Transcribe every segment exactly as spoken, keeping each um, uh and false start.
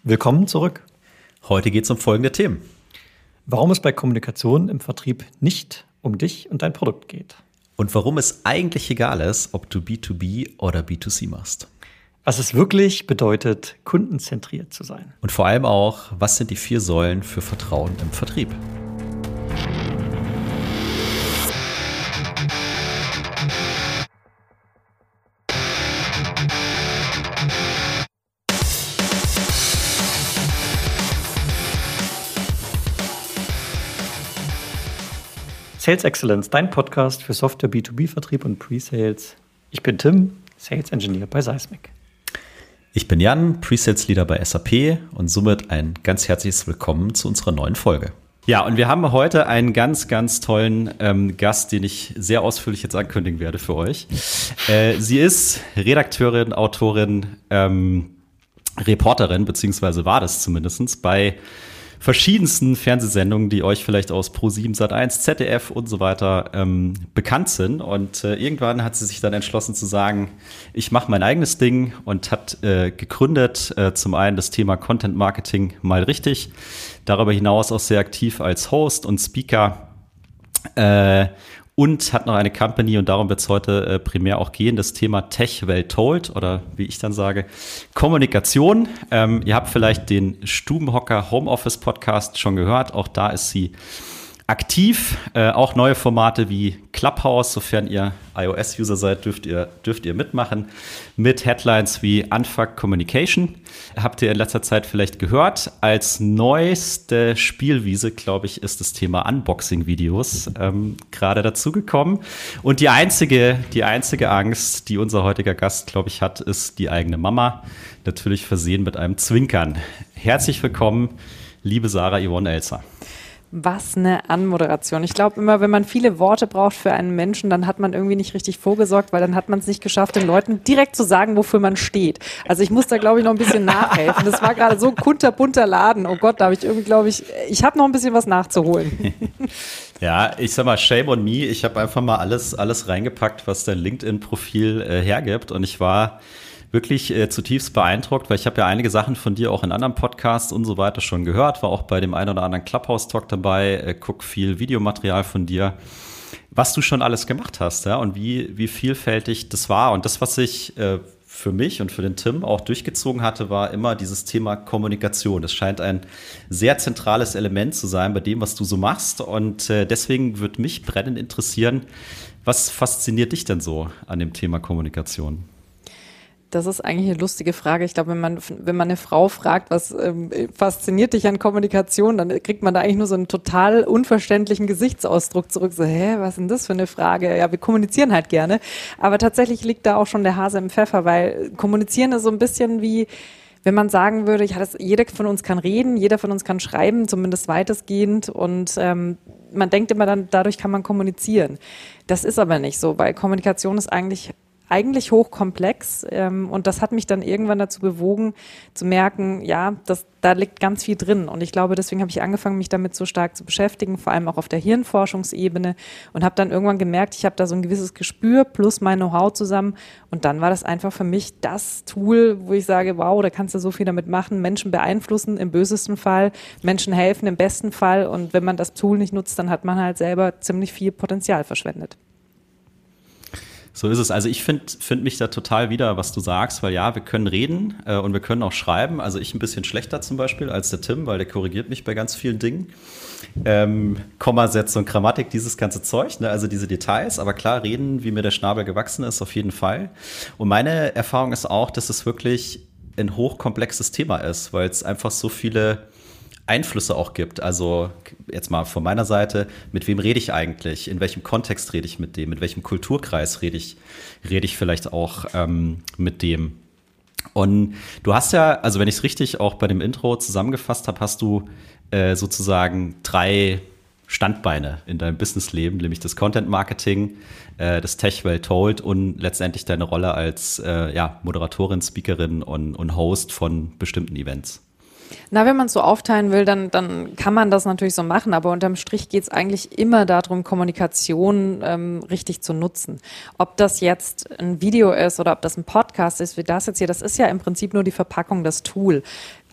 Willkommen zurück. Heute geht es um folgende Themen. Warum es bei Kommunikation im Vertrieb nicht um dich und dein Produkt geht. Und warum es eigentlich egal ist, ob du B zwei B oder B zwei C machst. Was es wirklich bedeutet, kundenzentriert zu sein. Und vor allem auch, was sind die vier Säulen für Vertrauen im Vertrieb? Sales Excellence, dein Podcast für Software B zwei B-Vertrieb und Pre-Sales. Ich bin Tim, Sales Engineer bei Seismic. Ich bin Jan, Pre-Sales Leader bei S A P und somit ein ganz herzliches Willkommen zu unserer neuen Folge. Ja, und wir haben heute einen ganz, ganz tollen ähm, Gast, den ich sehr ausführlich jetzt ankündigen werde für euch. Äh, sie ist Redakteurin, Autorin, ähm, Reporterin, beziehungsweise war das zumindest bei verschiedensten Fernsehsendungen, die euch vielleicht aus ProSieben, Sat eins, Z D F und so weiter ähm, bekannt sind. Und äh, irgendwann hat sie sich dann entschlossen zu sagen, ich mache mein eigenes Ding und hat äh, gegründet, äh, zum einen das Thema Content Marketing mal richtig, darüber hinaus auch sehr aktiv als Host und Speaker äh, und hat noch eine Company, und darum wird es heute äh, primär auch gehen, das Thema Tech Well Told oder wie ich dann sage, Kommunikation. Ähm, ihr habt vielleicht den Stubenhocker Homeoffice Podcast schon gehört, auch da ist sie aktiv. Äh, auch neue Formate wie Clubhouse, sofern ihr iOS-User seid, dürft ihr, dürft ihr mitmachen, mit Headlines wie Unfuck Communication. Habt ihr in letzter Zeit vielleicht gehört. Als neueste Spielwiese, glaube ich, ist das Thema Unboxing-Videos ähm, gerade dazugekommen. Und die einzige, die einzige Angst, die unser heutiger Gast, glaube ich, hat, ist die eigene Mama. Natürlich versehen mit einem Zwinkern. Herzlich willkommen, liebe Sarah Yvonne Elzer. Was eine Anmoderation. Ich glaube immer, wenn man viele Worte braucht für einen Menschen, dann hat man irgendwie nicht richtig vorgesorgt, weil dann hat man es nicht geschafft, den Leuten direkt zu sagen, wofür man steht. Also ich muss da, glaube ich, noch ein bisschen nachhelfen. Das war gerade so ein kunterbunter Laden. Oh Gott, da habe ich irgendwie, glaube ich, ich habe noch ein bisschen was nachzuholen. Ja, ich sag mal, shame on me. Ich habe einfach mal alles, alles reingepackt, was dein LinkedIn-Profil äh, hergibt, und ich war wirklich äh, zutiefst beeindruckt, weil ich habe ja einige Sachen von dir auch in anderen Podcasts und so weiter schon gehört, war auch bei dem einen oder anderen Clubhouse-Talk dabei, äh, guck viel Videomaterial von dir, was du schon alles gemacht hast, ja, und wie, wie vielfältig das war. Und das, was ich äh, für mich und für den Tim auch durchgezogen hatte, war immer dieses Thema Kommunikation. Das scheint ein sehr zentrales Element zu sein bei dem, was du so machst. Und äh, deswegen würde mich brennend interessieren, was fasziniert dich denn so an dem Thema Kommunikation? Das ist eigentlich eine lustige Frage. Ich glaube, wenn man, wenn man eine Frau fragt, was ähm, fasziniert dich an Kommunikation, dann kriegt man da eigentlich nur so einen total unverständlichen Gesichtsausdruck zurück. So, hä, was ist denn das für eine Frage? Ja, wir kommunizieren halt gerne. Aber tatsächlich liegt da auch schon der Hase im Pfeffer, weil kommunizieren ist so ein bisschen wie, wenn man sagen würde, ja, das, jeder von uns kann reden, jeder von uns kann schreiben, zumindest weitestgehend. Und ähm, man denkt immer dann, dadurch kann man kommunizieren. Das ist aber nicht so, weil Kommunikation ist eigentlich eigentlich hochkomplex, ähm, und das hat mich dann irgendwann dazu bewogen, zu merken, ja, das, da liegt ganz viel drin, und ich glaube, deswegen habe ich angefangen, mich damit so stark zu beschäftigen, vor allem auch auf der Hirnforschungsebene, und habe dann irgendwann gemerkt, ich habe da so ein gewisses Gespür plus mein Know-how zusammen, und dann war das einfach für mich das Tool, wo ich sage, wow, da kannst du so viel damit machen, Menschen beeinflussen im bösesten Fall, Menschen helfen im besten Fall, und wenn man das Tool nicht nutzt, dann hat man halt selber ziemlich viel Potenzial verschwendet. So ist es. Also ich finde find mich da total wieder, was du sagst, weil ja, wir können reden äh, und wir können auch schreiben. Also ich ein bisschen schlechter zum Beispiel als der Tim, weil der korrigiert mich bei ganz vielen Dingen. Ähm, Kommasetzung, Grammatik, dieses ganze Zeug, ne? Also diese Details. Aber klar, reden, wie mir der Schnabel gewachsen ist, auf jeden Fall. Und meine Erfahrung ist auch, dass es wirklich ein hochkomplexes Thema ist, weil es einfach so viele Einflüsse auch gibt. Also jetzt mal von meiner Seite, mit wem rede ich eigentlich? In welchem Kontext rede ich mit dem? Mit welchem Kulturkreis rede ich, rede ich vielleicht auch ähm, mit dem? Und du hast ja, also wenn ich es richtig auch bei dem Intro zusammengefasst habe, hast du äh, sozusagen drei Standbeine in deinem Businessleben, nämlich das Content Marketing, äh, das Tech Well Told und letztendlich deine Rolle als äh, ja, Moderatorin, Speakerin und, und Host von bestimmten Events. Na, wenn man es so aufteilen will, dann, dann kann man das natürlich so machen, aber unterm Strich geht es eigentlich immer darum, Kommunikation ähm, richtig zu nutzen. Ob das jetzt ein Video ist oder ob das ein Podcast ist, wie das jetzt hier, das ist ja im Prinzip nur die Verpackung, das Tool.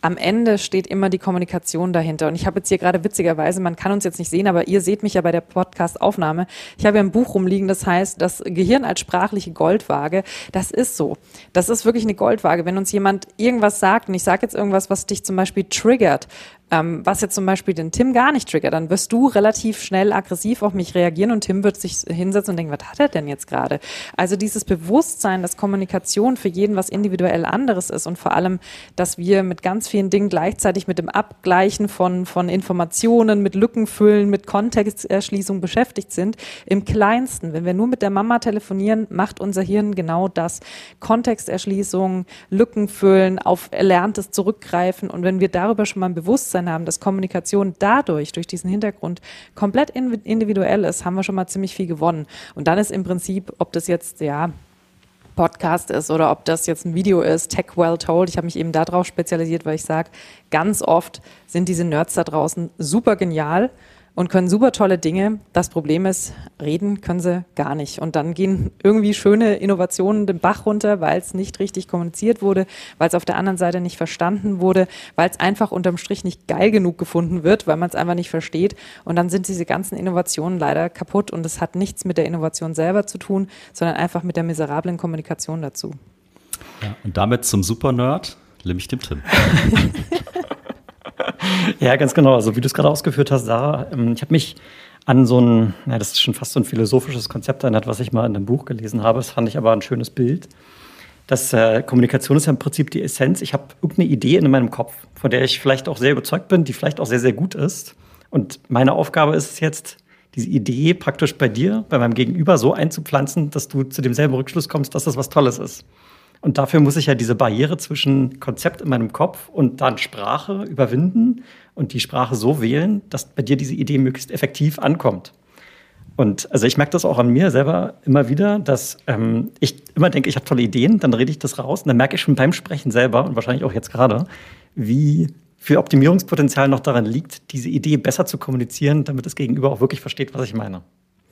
am Ende steht immer die Kommunikation dahinter. Und ich habe jetzt hier gerade witzigerweise, man kann uns jetzt nicht sehen, aber ihr seht mich ja bei der Podcast-Aufnahme. Ich habe ja ein Buch rumliegen, das heißt, das Gehirn als sprachliche Goldwaage. Das ist so. Das ist wirklich eine Goldwaage. Wenn uns jemand irgendwas sagt, und ich sage jetzt irgendwas, was dich zum Beispiel triggert, ähm, was jetzt zum Beispiel den Tim gar nicht triggert, dann wirst du relativ schnell aggressiv auf mich reagieren und Tim wird sich hinsetzen und denken, was hat er denn jetzt gerade? Also dieses Bewusstsein, dass Kommunikation für jeden was individuell anderes ist und vor allem, dass wir mit ganz vielen Dingen gleichzeitig mit dem Abgleichen von, von Informationen, mit Lückenfüllen, mit Kontexterschließung beschäftigt sind, im Kleinsten. Wenn wir nur mit der Mama telefonieren, macht unser Hirn genau das. Kontexterschließung, Lückenfüllen, auf Erlerntes zurückgreifen und wenn wir darüber schon mal ein Bewusstsein haben, dass Kommunikation dadurch, durch diesen Hintergrund komplett individuell ist, haben wir schon mal ziemlich viel gewonnen. Und dann ist im Prinzip, ob das jetzt, ja, Podcast ist oder ob das jetzt ein Video ist, Tech Well Told. Ich habe mich eben darauf spezialisiert, weil ich sage, ganz oft sind diese Nerds da draußen super genial und können super tolle Dinge. Das Problem ist, reden können sie gar nicht. Und dann gehen irgendwie schöne Innovationen den Bach runter, weil es nicht richtig kommuniziert wurde, weil es auf der anderen Seite nicht verstanden wurde, weil es einfach unterm Strich nicht geil genug gefunden wird, weil man es einfach nicht versteht. Und dann sind diese ganzen Innovationen leider kaputt und es hat nichts mit der Innovation selber zu tun, sondern einfach mit der miserablen Kommunikation dazu. Ja, und damit zum Super-Nerd, nämlich dem Tim. Ja, ganz genau. Also wie du es gerade ausgeführt hast, Sarah, ich habe mich an so ein, ja, das ist schon fast so ein philosophisches Konzept erinnert, was ich mal in einem Buch gelesen habe. Das fand ich aber ein schönes Bild. Das äh, Kommunikation ist ja im Prinzip die Essenz. Ich habe irgendeine Idee in meinem Kopf, von der ich vielleicht auch sehr überzeugt bin, die vielleicht auch sehr, sehr gut ist. Und meine Aufgabe ist es jetzt, diese Idee praktisch bei dir, bei meinem Gegenüber so einzupflanzen, dass du zu demselben Rückschluss kommst, dass das was Tolles ist. Und dafür muss ich ja diese Barriere zwischen Konzept in meinem Kopf und dann Sprache überwinden und die Sprache so wählen, dass bei dir diese Idee möglichst effektiv ankommt. Und also ich merke das auch an mir selber immer wieder, dass ähm, ich immer denke, ich habe tolle Ideen, dann rede ich das raus und dann merke ich schon beim Sprechen selber und wahrscheinlich auch jetzt gerade, wie viel Optimierungspotenzial noch daran liegt, diese Idee besser zu kommunizieren, damit das Gegenüber auch wirklich versteht, was ich meine.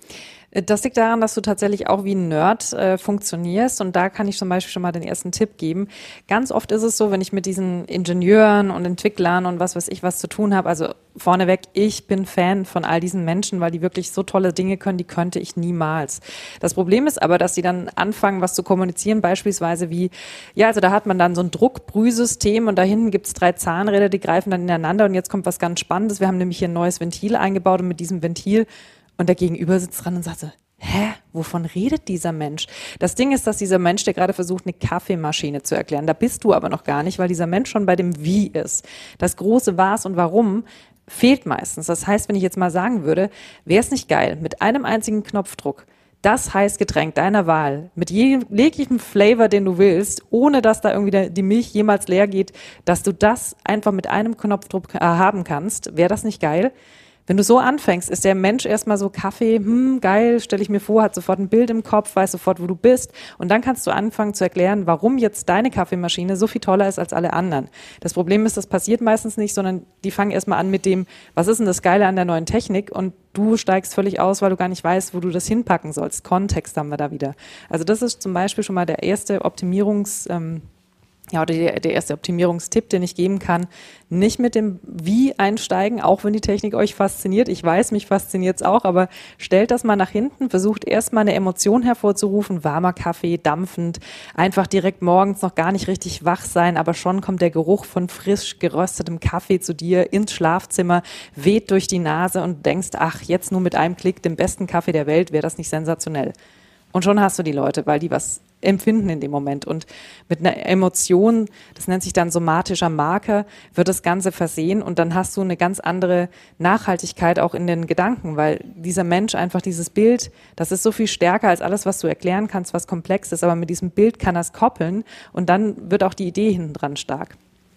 Das liegt daran, dass du tatsächlich auch wie ein Nerd äh, funktionierst und da kann ich zum Beispiel schon mal den ersten Tipp geben. Ganz oft ist es so, wenn ich mit diesen Ingenieuren und Entwicklern und was weiß ich was zu tun habe, also vorneweg, ich bin Fan von all diesen Menschen, weil die wirklich so tolle Dinge können, die könnte ich niemals. Das Problem ist aber, dass sie dann anfangen, was zu kommunizieren, beispielsweise wie, ja, also da hat man dann so ein Druckbrühsystem und da hinten gibt's drei Zahnräder, die greifen dann ineinander und jetzt kommt was ganz Spannendes. Wir haben nämlich hier ein neues Ventil eingebaut und mit diesem Ventil und der Gegenüber sitzt dran und sagt so, hä, wovon redet dieser Mensch? Das Ding ist, dass dieser Mensch dir gerade versucht, eine Kaffeemaschine zu erklären. Da bist du aber noch gar nicht, weil dieser Mensch schon bei dem Wie ist. Das große Was und Warum fehlt meistens. Das heißt, wenn ich jetzt mal sagen würde, wäre es nicht geil, mit einem einzigen Knopfdruck das Heißgetränk deiner Wahl, mit jeglichem Flavor, den du willst, ohne dass da irgendwie die Milch jemals leer geht, dass du das einfach mit einem Knopfdruck haben kannst, wäre das nicht geil? Wenn du so anfängst, ist der Mensch erstmal so Kaffee, hm, geil, stelle ich mir vor, hat sofort ein Bild im Kopf, weiß sofort, wo du bist. Und dann kannst du anfangen zu erklären, warum jetzt deine Kaffeemaschine so viel toller ist als alle anderen. Das Problem ist, das passiert meistens nicht, sondern die fangen erstmal an mit dem, was ist denn das Geile an der neuen Technik? Und du steigst völlig aus, weil du gar nicht weißt, wo du das hinpacken sollst. Kontext haben wir da wieder. Also das ist zum Beispiel schon mal der erste Optimierungs- ähm, Ja, oder der, der erste Optimierungstipp, den ich geben kann, nicht mit dem Wie einsteigen, auch wenn die Technik euch fasziniert. Ich weiß, mich fasziniert es auch, aber stellt das mal nach hinten, versucht erstmal eine Emotion hervorzurufen, warmer Kaffee, dampfend, einfach direkt morgens noch gar nicht richtig wach sein, aber schon kommt der Geruch von frisch geröstetem Kaffee zu dir ins Schlafzimmer, weht durch die Nase und denkst, ach, jetzt nur mit einem Klick den besten Kaffee der Welt, wäre das nicht sensationell. Und schon hast du die Leute, weil die was empfinden in dem Moment. Und mit einer Emotion, das nennt sich dann somatischer Marker, wird das Ganze versehen und dann hast du eine ganz andere Nachhaltigkeit auch in den Gedanken, weil dieser Mensch einfach dieses Bild, das ist so viel stärker als alles, was du erklären kannst, was komplex ist, aber mit diesem Bild kann er es koppeln und dann wird auch die Idee hinten dran stark.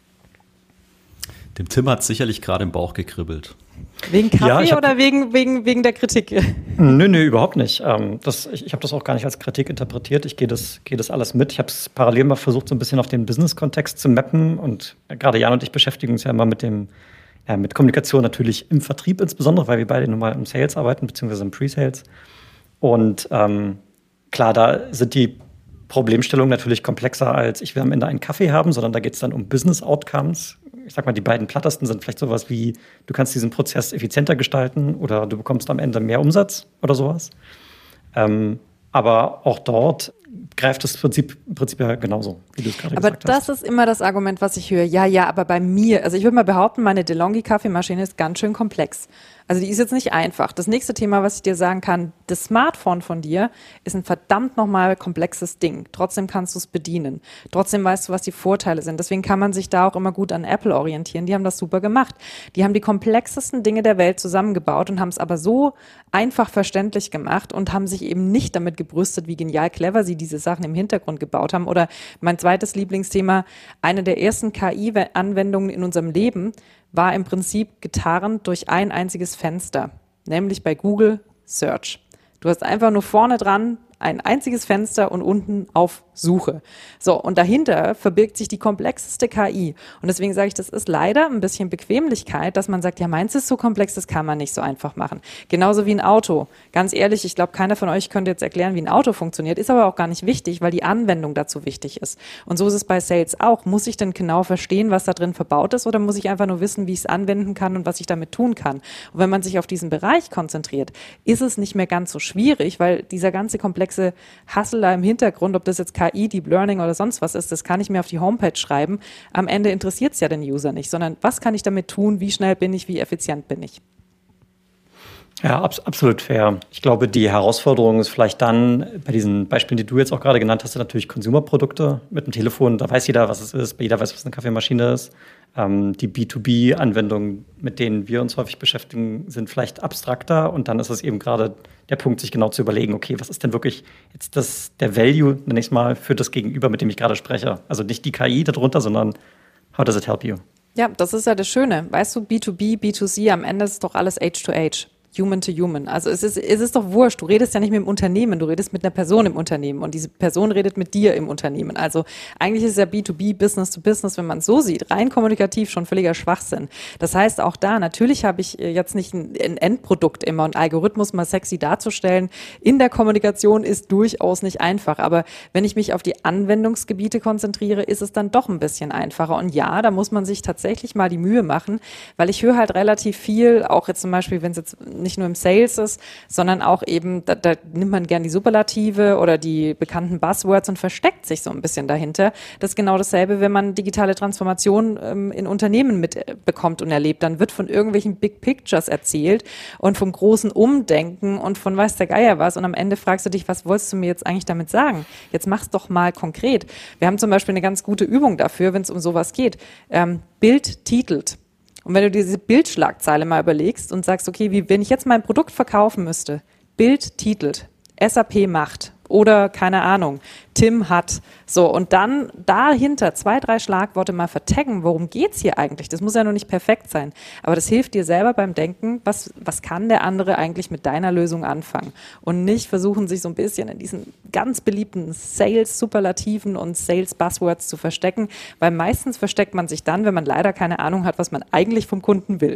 Dem Tim hat sicherlich gerade im Bauch gekribbelt. Wegen Kaffee ja, oder wegen, wegen, wegen der Kritik? Nö, nö, überhaupt nicht. Ähm, das, ich ich habe das auch gar nicht als Kritik interpretiert. Ich gehe das, gehe das alles mit. Ich habe es parallel mal versucht, so ein bisschen auf den Business-Kontext zu mappen. Und gerade Jan und ich beschäftigen uns ja immer mit dem, ja, mit Kommunikation natürlich im Vertrieb insbesondere, weil wir beide nun mal im Sales arbeiten, beziehungsweise im Pre-Sales. Und ähm, klar, da sind die Problemstellungen natürlich komplexer als ich will am Ende einen Kaffee haben, sondern da geht es dann um Business-Outcomes. ich sag mal, die beiden plattesten sind vielleicht sowas wie, du kannst diesen Prozess effizienter gestalten oder du bekommst am Ende mehr Umsatz oder sowas. Ähm, aber auch dort greift das Prinzip, Prinzip ja genauso, wie du es gerade gesagt hast. Aber das ist immer das Argument, was ich höre. Ja, ja, aber bei mir, also ich würde mal behaupten, meine DeLonghi-Kaffeemaschine ist ganz schön komplex. Also die ist jetzt nicht einfach. Das nächste Thema, was ich dir sagen kann, das Smartphone von dir ist ein verdammt nochmal komplexes Ding. Trotzdem kannst du es bedienen. Trotzdem weißt du, was die Vorteile sind. Deswegen kann man sich da auch immer gut an Apple orientieren. Die haben das super gemacht. Die haben die komplexesten Dinge der Welt zusammengebaut und haben es aber so einfach verständlich gemacht und haben sich eben nicht damit gebrüstet, wie genial clever sie diese Sachen im Hintergrund gebaut haben. Oder mein zweites Lieblingsthema, eine der ersten K I-Anwendungen in unserem Leben war im Prinzip getarnt durch ein einziges Fenster, nämlich bei Google Search. Du hast einfach nur vorne dran ein einziges Fenster und unten auf Suche. So, und dahinter verbirgt sich die komplexeste K I. Und deswegen sage ich, das ist leider ein bisschen Bequemlichkeit, dass man sagt, ja, meins ist so komplex, das kann man nicht so einfach machen. Genauso wie ein Auto. Ganz ehrlich, ich glaube, keiner von euch könnte jetzt erklären, wie ein Auto funktioniert, ist aber auch gar nicht wichtig, weil die Anwendung dazu wichtig ist. Und so ist es bei Sales auch. Muss ich denn genau verstehen, was da drin verbaut ist, oder muss ich einfach nur wissen, wie ich es anwenden kann und was ich damit tun kann? Und wenn man sich auf diesen Bereich konzentriert, ist es nicht mehr ganz so schwierig, weil dieser ganze komplexe Hustle da im Hintergrund, ob das jetzt K I, Deep Learning oder sonst was ist, das kann ich mir auf die Homepage schreiben. Am Ende interessiert es ja den User nicht, sondern was kann ich damit tun, wie schnell bin ich, wie effizient bin ich? Ja, abs- absolut fair. Ich glaube, die Herausforderung ist vielleicht dann, bei diesen Beispielen, die du jetzt auch gerade genannt hast, sind natürlich Consumer-Produkte mit dem Telefon. Da weiß jeder, was es ist, jeder weiß, was eine Kaffeemaschine ist. Ähm, die B zwei B Anwendungen, mit denen wir uns häufig beschäftigen, sind vielleicht abstrakter. Und dann ist es eben gerade der Punkt, sich genau zu überlegen, okay, was ist denn wirklich jetzt das, der Value, nenne ich es mal, für das Gegenüber, mit dem ich gerade spreche. Also nicht die K I darunter, sondern how does it help you? Ja, das ist ja das Schöne. Weißt du, B zwei B, B zwei C, am Ende ist es doch alles Age to Age. Human to Human. Also es ist, es ist doch wurscht. Du redest ja nicht mit dem Unternehmen, du redest mit einer Person im Unternehmen und diese Person redet mit dir im Unternehmen. Also eigentlich ist es ja B zwei B, Business to Business, wenn man es so sieht, rein kommunikativ schon völliger Schwachsinn. Das heißt auch da, natürlich habe ich jetzt nicht ein, ein Endprodukt immer und Algorithmus mal sexy darzustellen. In der Kommunikation ist durchaus nicht einfach. Aber wenn ich mich auf die Anwendungsgebiete konzentriere, ist es dann doch ein bisschen einfacher. Und ja, da muss man sich tatsächlich mal die Mühe machen, weil ich höre halt relativ viel, auch jetzt zum Beispiel, wenn es jetzt nicht nur im Sales ist, sondern auch eben, da, da nimmt man gern die Superlative oder die bekannten Buzzwords und versteckt sich so ein bisschen dahinter. Das ist genau dasselbe, wenn man digitale Transformation ähm, in Unternehmen mitbekommt und erlebt. Dann wird von irgendwelchen Big Pictures erzählt und vom großen Umdenken und von weiß der Geier was und am Ende fragst du dich, was wolltest du mir jetzt eigentlich damit sagen? Jetzt mach's doch mal konkret. Wir haben zum Beispiel eine ganz gute Übung dafür, wenn es um sowas geht. Ähm, Bild titelt. Und wenn du diese Bildschlagzeile mal überlegst und sagst, okay, wie, wenn ich jetzt mein Produkt verkaufen müsste, Bild titelt, S A P macht oder keine Ahnung, Tim hat, so und dann dahinter zwei, drei Schlagworte mal vertaggen, worum geht's hier eigentlich? Das muss ja noch nicht perfekt sein, aber das hilft dir selber beim Denken, was, was kann der andere eigentlich mit deiner Lösung anfangen und nicht versuchen, sich so ein bisschen in diesen ganz beliebten Sales-Superlativen und Sales-Buzzwords zu verstecken, weil meistens versteckt man sich dann, wenn man leider keine Ahnung hat, was man eigentlich vom Kunden will.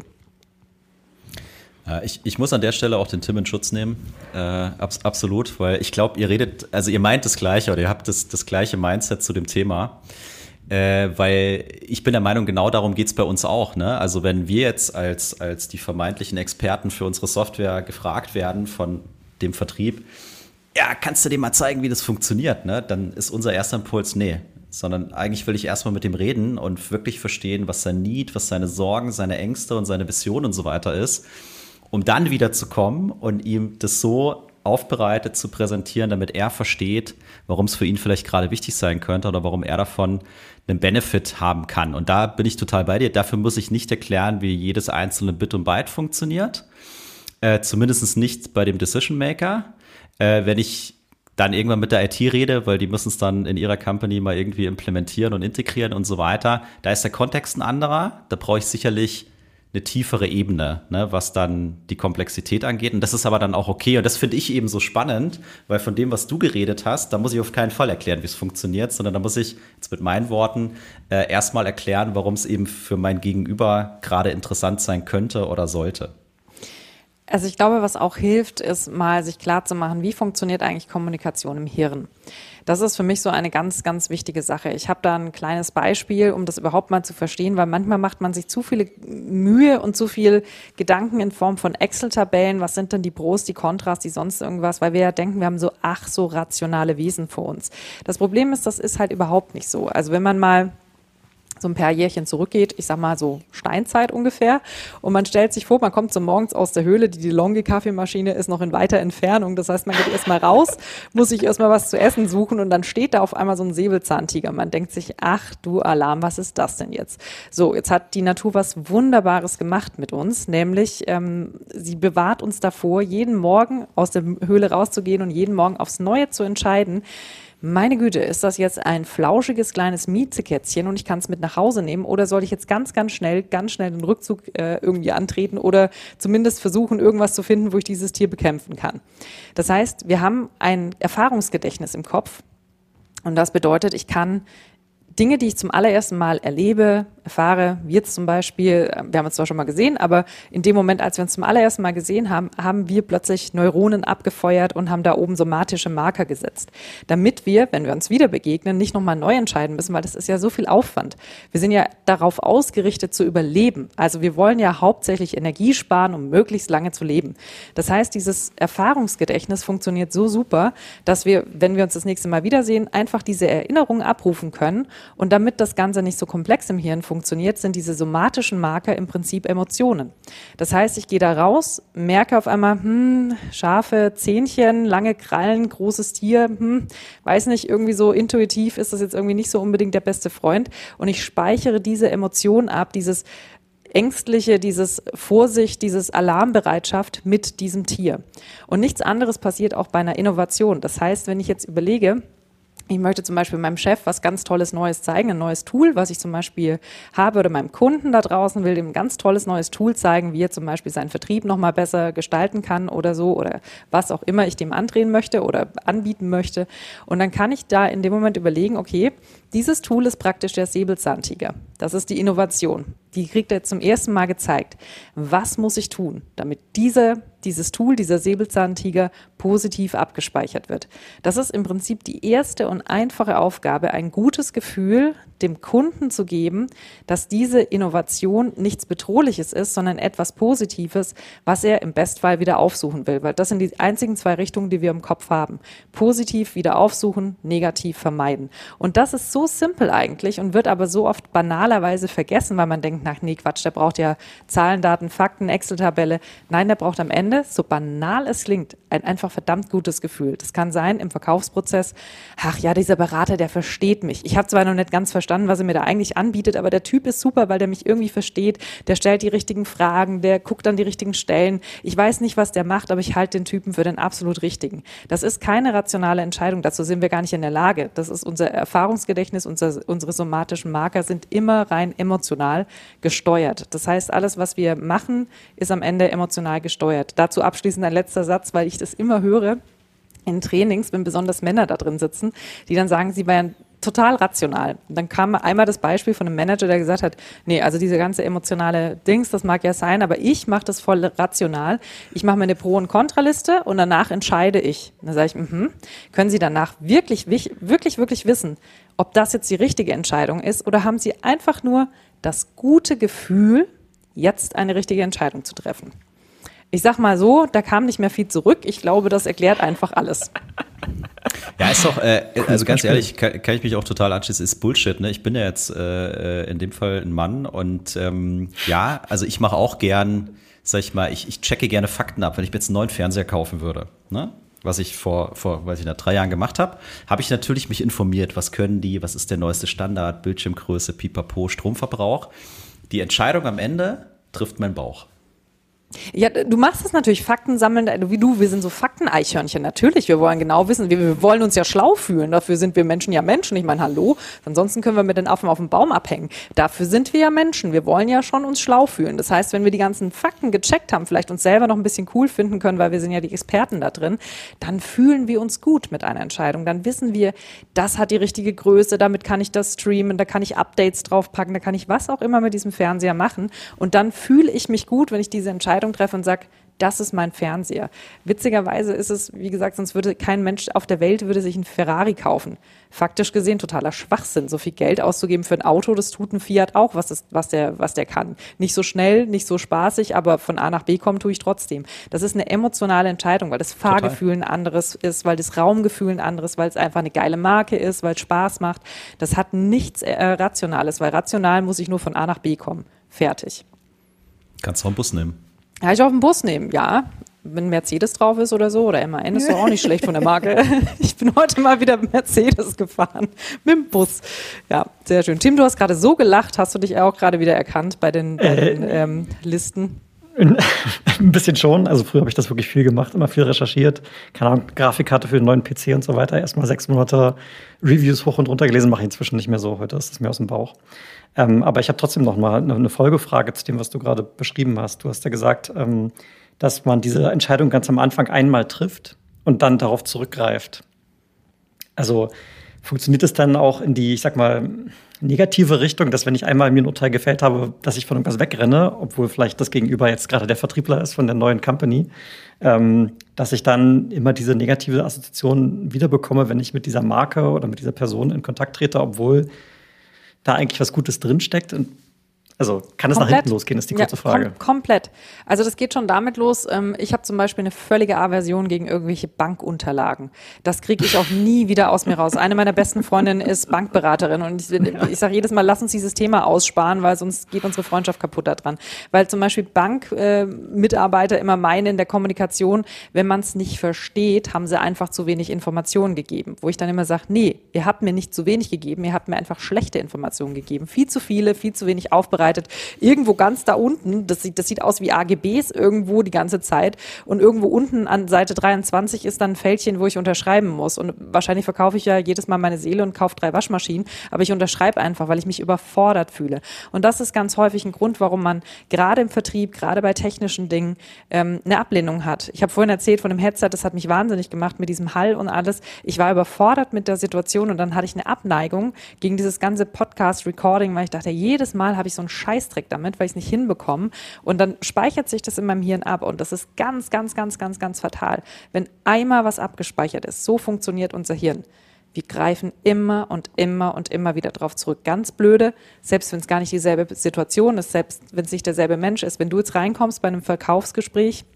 Ich, ich muss an der Stelle auch den Tim in Schutz nehmen, äh, abs- absolut, weil ich glaube, ihr redet, also ihr meint das Gleiche oder ihr habt das, das gleiche Mindset zu dem Thema, äh, weil ich bin der Meinung, genau darum geht's bei uns auch, ne? Also wenn wir jetzt als, als die vermeintlichen Experten für unsere Software gefragt werden von dem Vertrieb, ja, kannst du dem mal zeigen, wie das funktioniert, ne? Dann ist unser erster Impuls, nee, sondern eigentlich will ich erstmal mit dem reden und wirklich verstehen, was sein Need, was seine Sorgen, seine Ängste und seine Vision und so weiter ist, um dann wieder zu kommen und ihm das so aufbereitet zu präsentieren, damit er versteht, warum es für ihn vielleicht gerade wichtig sein könnte oder warum er davon einen Benefit haben kann. Und da bin ich total bei dir. Dafür muss ich nicht erklären, wie jedes einzelne Bit und Byte funktioniert. Äh, zumindest nicht bei dem Decision Maker. Äh, wenn ich dann irgendwann mit der I T rede, weil die müssen es dann in ihrer Company mal irgendwie implementieren und integrieren und so weiter. Da ist der Kontext ein anderer. Da brauche ich sicherlich eine tiefere Ebene, ne, was dann die Komplexität angeht. Und das ist aber dann auch okay. Und das finde ich eben so spannend, weil von dem, was du geredet hast, da muss ich auf keinen Fall erklären, wie es funktioniert, sondern da muss ich jetzt mit meinen Worten äh, erstmal erklären, warum es eben für mein Gegenüber gerade interessant sein könnte oder sollte. Also ich glaube, was auch hilft, ist mal sich klarzumachen, wie funktioniert eigentlich Kommunikation im Hirn. Das ist für mich so eine ganz, ganz wichtige Sache. Ich habe da ein kleines Beispiel, um das überhaupt mal zu verstehen, weil manchmal macht man sich zu viele Mühe und zu viel Gedanken in Form von Excel-Tabellen. Was sind denn die Pros, die Kontras, die sonst irgendwas? Weil wir ja denken, wir haben so, ach, so rationale Wesen vor uns. Das Problem ist, das ist halt überhaupt nicht so. Also wenn man mal so ein paar Jährchen zurückgeht, ich sag mal so Steinzeit ungefähr, und man stellt sich vor, man kommt so morgens aus der Höhle, die DeLonghi-Kaffeemaschine ist noch in weiter Entfernung, das heißt, man geht erstmal raus, muss sich erstmal was zu essen suchen und dann steht da auf einmal so ein Säbelzahntiger. Man denkt sich, ach du Alarm, was ist das denn jetzt? So, jetzt hat die Natur was Wunderbares gemacht mit uns, nämlich ähm, sie bewahrt uns davor, jeden Morgen aus der Höhle rauszugehen und jeden Morgen aufs Neue zu entscheiden, meine Güte, ist das jetzt ein flauschiges kleines Miezekätzchen und ich kann es mit nach Hause nehmen, oder soll ich jetzt ganz, ganz schnell, ganz schnell den Rückzug äh, irgendwie antreten oder zumindest versuchen, irgendwas zu finden, wo ich dieses Tier bekämpfen kann. Das heißt, wir haben ein Erfahrungsgedächtnis im Kopf und das bedeutet, ich kann Dinge, die ich zum allerersten Mal erlebe, erfahre, wie jetzt zum Beispiel, wir haben uns zwar schon mal gesehen, aber in dem Moment, als wir uns zum allerersten Mal gesehen haben, haben wir plötzlich Neuronen abgefeuert und haben da oben somatische Marker gesetzt, damit wir, wenn wir uns wieder begegnen, nicht nochmal neu entscheiden müssen, weil das ist ja so viel Aufwand. Wir sind ja darauf ausgerichtet zu überleben. Also wir wollen ja hauptsächlich Energie sparen, um möglichst lange zu leben. Das heißt, dieses Erfahrungsgedächtnis funktioniert so super, dass wir, wenn wir uns das nächste Mal wiedersehen, einfach diese Erinnerungen abrufen können. Und damit das Ganze nicht so komplex im Hirn funktioniert, sind diese somatischen Marker im Prinzip Emotionen. Das heißt, ich gehe da raus, merke auf einmal, hm, scharfe Zähnchen, lange Krallen, großes Tier, hm, weiß nicht, irgendwie so intuitiv ist das jetzt irgendwie nicht so unbedingt der beste Freund. Und ich speichere diese Emotionen ab, dieses Ängstliche, dieses Vorsicht, dieses Alarmbereitschaft mit diesem Tier. Und nichts anderes passiert auch bei einer Innovation. Das heißt, wenn ich jetzt überlege, ich möchte zum Beispiel meinem Chef was ganz Tolles Neues zeigen, ein neues Tool, was ich zum Beispiel habe, oder meinem Kunden da draußen will dem ein ganz tolles neues Tool zeigen, wie er zum Beispiel seinen Vertrieb noch mal besser gestalten kann oder so, oder was auch immer ich dem andrehen möchte oder anbieten möchte. Und dann kann ich da in dem Moment überlegen, okay, dieses Tool ist praktisch der Säbelzahntiger. Das ist die Innovation. Die kriegt er zum ersten Mal gezeigt. Was muss ich tun, damit diese, dieses Tool, dieser Säbelzahntiger positiv abgespeichert wird? Das ist im Prinzip die erste und einfache Aufgabe, ein gutes Gefühl dem Kunden zu geben, dass diese Innovation nichts Bedrohliches ist, sondern etwas Positives, was er im Bestfall wieder aufsuchen will. Weil das sind die einzigen zwei Richtungen, die wir im Kopf haben. Positiv wieder aufsuchen, negativ vermeiden. Und das ist so simpel eigentlich und wird aber so oft banalerweise vergessen, weil man denkt, nach nee, Quatsch, der braucht ja Zahlen, Daten, Fakten, Excel-Tabelle. Nein, der braucht am Ende, so banal es klingt, ein einfach verdammt gutes Gefühl. Das kann sein im Verkaufsprozess, ach ja, dieser Berater, der versteht mich. Ich habe zwar noch nicht ganz verstanden, was er mir da eigentlich anbietet, aber der Typ ist super, weil der mich irgendwie versteht, der stellt die richtigen Fragen, der guckt an die richtigen Stellen. Ich weiß nicht, was der macht, aber ich halte den Typen für den absolut richtigen. Das ist keine rationale Entscheidung, dazu sind wir gar nicht in der Lage. Das ist unser Erfahrungsgedächtnis, unser, unsere somatischen Marker sind immer rein emotional gesteuert. Das heißt, alles, was wir machen, ist am Ende emotional gesteuert. Dazu abschließend ein letzter Satz, weil ich das immer höre in Trainings, wenn besonders Männer da drin sitzen, die dann sagen, sie wären total rational. Und dann kam einmal das Beispiel von einem Manager, der gesagt hat, nee, also diese ganze emotionale Dings, das mag ja sein, aber ich mache das voll rational. Ich mache mir eine Pro- und Kontraliste und danach entscheide ich. Und dann sage ich, mhm. Können Sie danach wirklich, wirklich, wirklich wissen, ob das jetzt die richtige Entscheidung ist, oder haben Sie einfach nur das gute Gefühl, jetzt eine richtige Entscheidung zu treffen? Ich sag mal so, da kam nicht mehr viel zurück. Ich glaube, das erklärt einfach alles. Ja, ist doch, äh, also ganz ehrlich, kann, kann ich mich auch total anschließen, ist Bullshit, ne? Ich bin ja jetzt äh, in dem Fall ein Mann und ähm, ja, also ich mache auch gern, sag ich mal, ich, ich checke gerne Fakten ab, wenn ich mir jetzt einen neuen Fernseher kaufen würde, ne? Was ich vor, vor, weiß ich nicht, drei Jahren gemacht habe, habe ich natürlich mich informiert, was können die, was ist der neueste Standard, Bildschirmgröße, Pipapo, Stromverbrauch. Die Entscheidung am Ende trifft mein Bauch. Ja, du machst es natürlich, Fakten sammeln, wie du, wir sind so Fakteneichhörnchen, natürlich, wir wollen genau wissen, wir, wir wollen uns ja schlau fühlen, dafür sind wir Menschen ja Menschen, ich meine, hallo, ansonsten können wir mit den Affen auf dem Baum abhängen, dafür sind wir ja Menschen, wir wollen ja schon uns schlau fühlen, das heißt, wenn wir die ganzen Fakten gecheckt haben, vielleicht uns selber noch ein bisschen cool finden können, weil wir sind ja die Experten da drin, dann fühlen wir uns gut mit einer Entscheidung, dann wissen wir, das hat die richtige Größe, damit kann ich das streamen, da kann ich Updates draufpacken, da kann ich was auch immer mit diesem Fernseher machen und dann fühle ich mich gut, wenn ich diese Entscheidung Entscheidung treffe und sage, das ist mein Fernseher. Witzigerweise ist es, wie gesagt, sonst würde kein Mensch auf der Welt würde sich einen Ferrari kaufen. Faktisch gesehen totaler Schwachsinn. So viel Geld auszugeben für ein Auto, das tut ein Fiat auch, was, ist, was, der, was der kann. Nicht so schnell, nicht so spaßig, aber von A nach B kommen tue ich trotzdem. Das ist eine emotionale Entscheidung, weil das Fahrgefühl ein anderes ist, weil das Raumgefühl ein anderes, weil es einfach eine geile Marke ist, weil es Spaß macht. Das hat nichts äh, Rationales, weil rational muss ich nur von A nach B kommen. Fertig. Kannst du auch einen Bus nehmen. Ja, ich auf den Bus nehmen, ja. Wenn Mercedes drauf ist oder so, oder M A N ist doch auch nicht schlecht von der Marke. Ich bin heute mal wieder Mercedes gefahren, mit dem Bus. Ja, sehr schön. Tim, du hast gerade so gelacht, hast du dich auch gerade wieder erkannt bei den, bei den äh, ähm, Listen? Ein bisschen schon. Also früher habe ich das wirklich viel gemacht, immer viel recherchiert. Keine Ahnung, Grafikkarte für den neuen P C und so weiter. Erstmal sechs Monate Reviews hoch und runter gelesen, mache ich inzwischen nicht mehr so. Heute ist es mir aus dem Bauch. Ähm, aber ich habe trotzdem noch mal eine, eine Folgefrage zu dem, was du gerade beschrieben hast. Du hast ja gesagt, ähm, dass man diese Entscheidung ganz am Anfang einmal trifft und dann darauf zurückgreift. Also funktioniert es dann auch in die, ich sag mal, negative Richtung, dass wenn ich einmal mir ein Urteil gefällt habe, dass ich von irgendwas wegrenne, obwohl vielleicht das Gegenüber jetzt gerade der Vertriebler ist von der neuen Company, ähm, dass ich dann immer diese negative Assoziation wiederbekomme, wenn ich mit dieser Marke oder mit dieser Person in Kontakt trete, obwohl da eigentlich was Gutes drinsteckt. Und also kann es nach hinten losgehen, ist die kurze ja, Frage. Kom- komplett. Also das geht schon damit los. Ähm, ich habe zum Beispiel eine völlige Aversion gegen irgendwelche Bankunterlagen. Das kriege ich auch nie wieder aus mir raus. Eine meiner besten Freundinnen ist Bankberaterin und ich, ich sage jedes Mal, lass uns dieses Thema aussparen, weil sonst geht unsere Freundschaft kaputt daran. Weil zum Beispiel Bankmitarbeiter äh, immer meinen in der Kommunikation, wenn man es nicht versteht, haben sie einfach zu wenig Informationen gegeben. Wo ich dann immer sage, nee, ihr habt mir nicht zu wenig gegeben, ihr habt mir einfach schlechte Informationen gegeben. Viel zu viele, viel zu wenig aufbereitet. Irgendwo ganz da unten, das sieht, das sieht aus wie A G Bs irgendwo die ganze Zeit und irgendwo unten an Seite dreiundzwanzig ist dann ein Fältchen, wo ich unterschreiben muss und wahrscheinlich verkaufe ich ja jedes Mal meine Seele und kaufe drei Waschmaschinen, aber ich unterschreibe einfach, weil ich mich überfordert fühle und das ist ganz häufig ein Grund, warum man gerade im Vertrieb, gerade bei technischen Dingen ähm, eine Ablehnung hat. Ich habe vorhin erzählt von dem Headset, das hat mich wahnsinnig gemacht mit diesem Hall und alles. Ich war überfordert mit der Situation und dann hatte ich eine Abneigung gegen dieses ganze Podcast-Recording, weil ich dachte, jedes Mal habe ich so einen Scheißdreck damit, weil ich es nicht hinbekomme. Und dann speichert sich das in meinem Hirn ab. Und das ist ganz, ganz, ganz, ganz, ganz fatal. Wenn einmal was abgespeichert ist, so funktioniert unser Hirn. Wir greifen immer und immer und immer wieder drauf zurück. Ganz blöde, selbst wenn es gar nicht dieselbe Situation ist, selbst wenn es nicht derselbe Mensch ist. Wenn du jetzt reinkommst bei einem Verkaufsgespräch,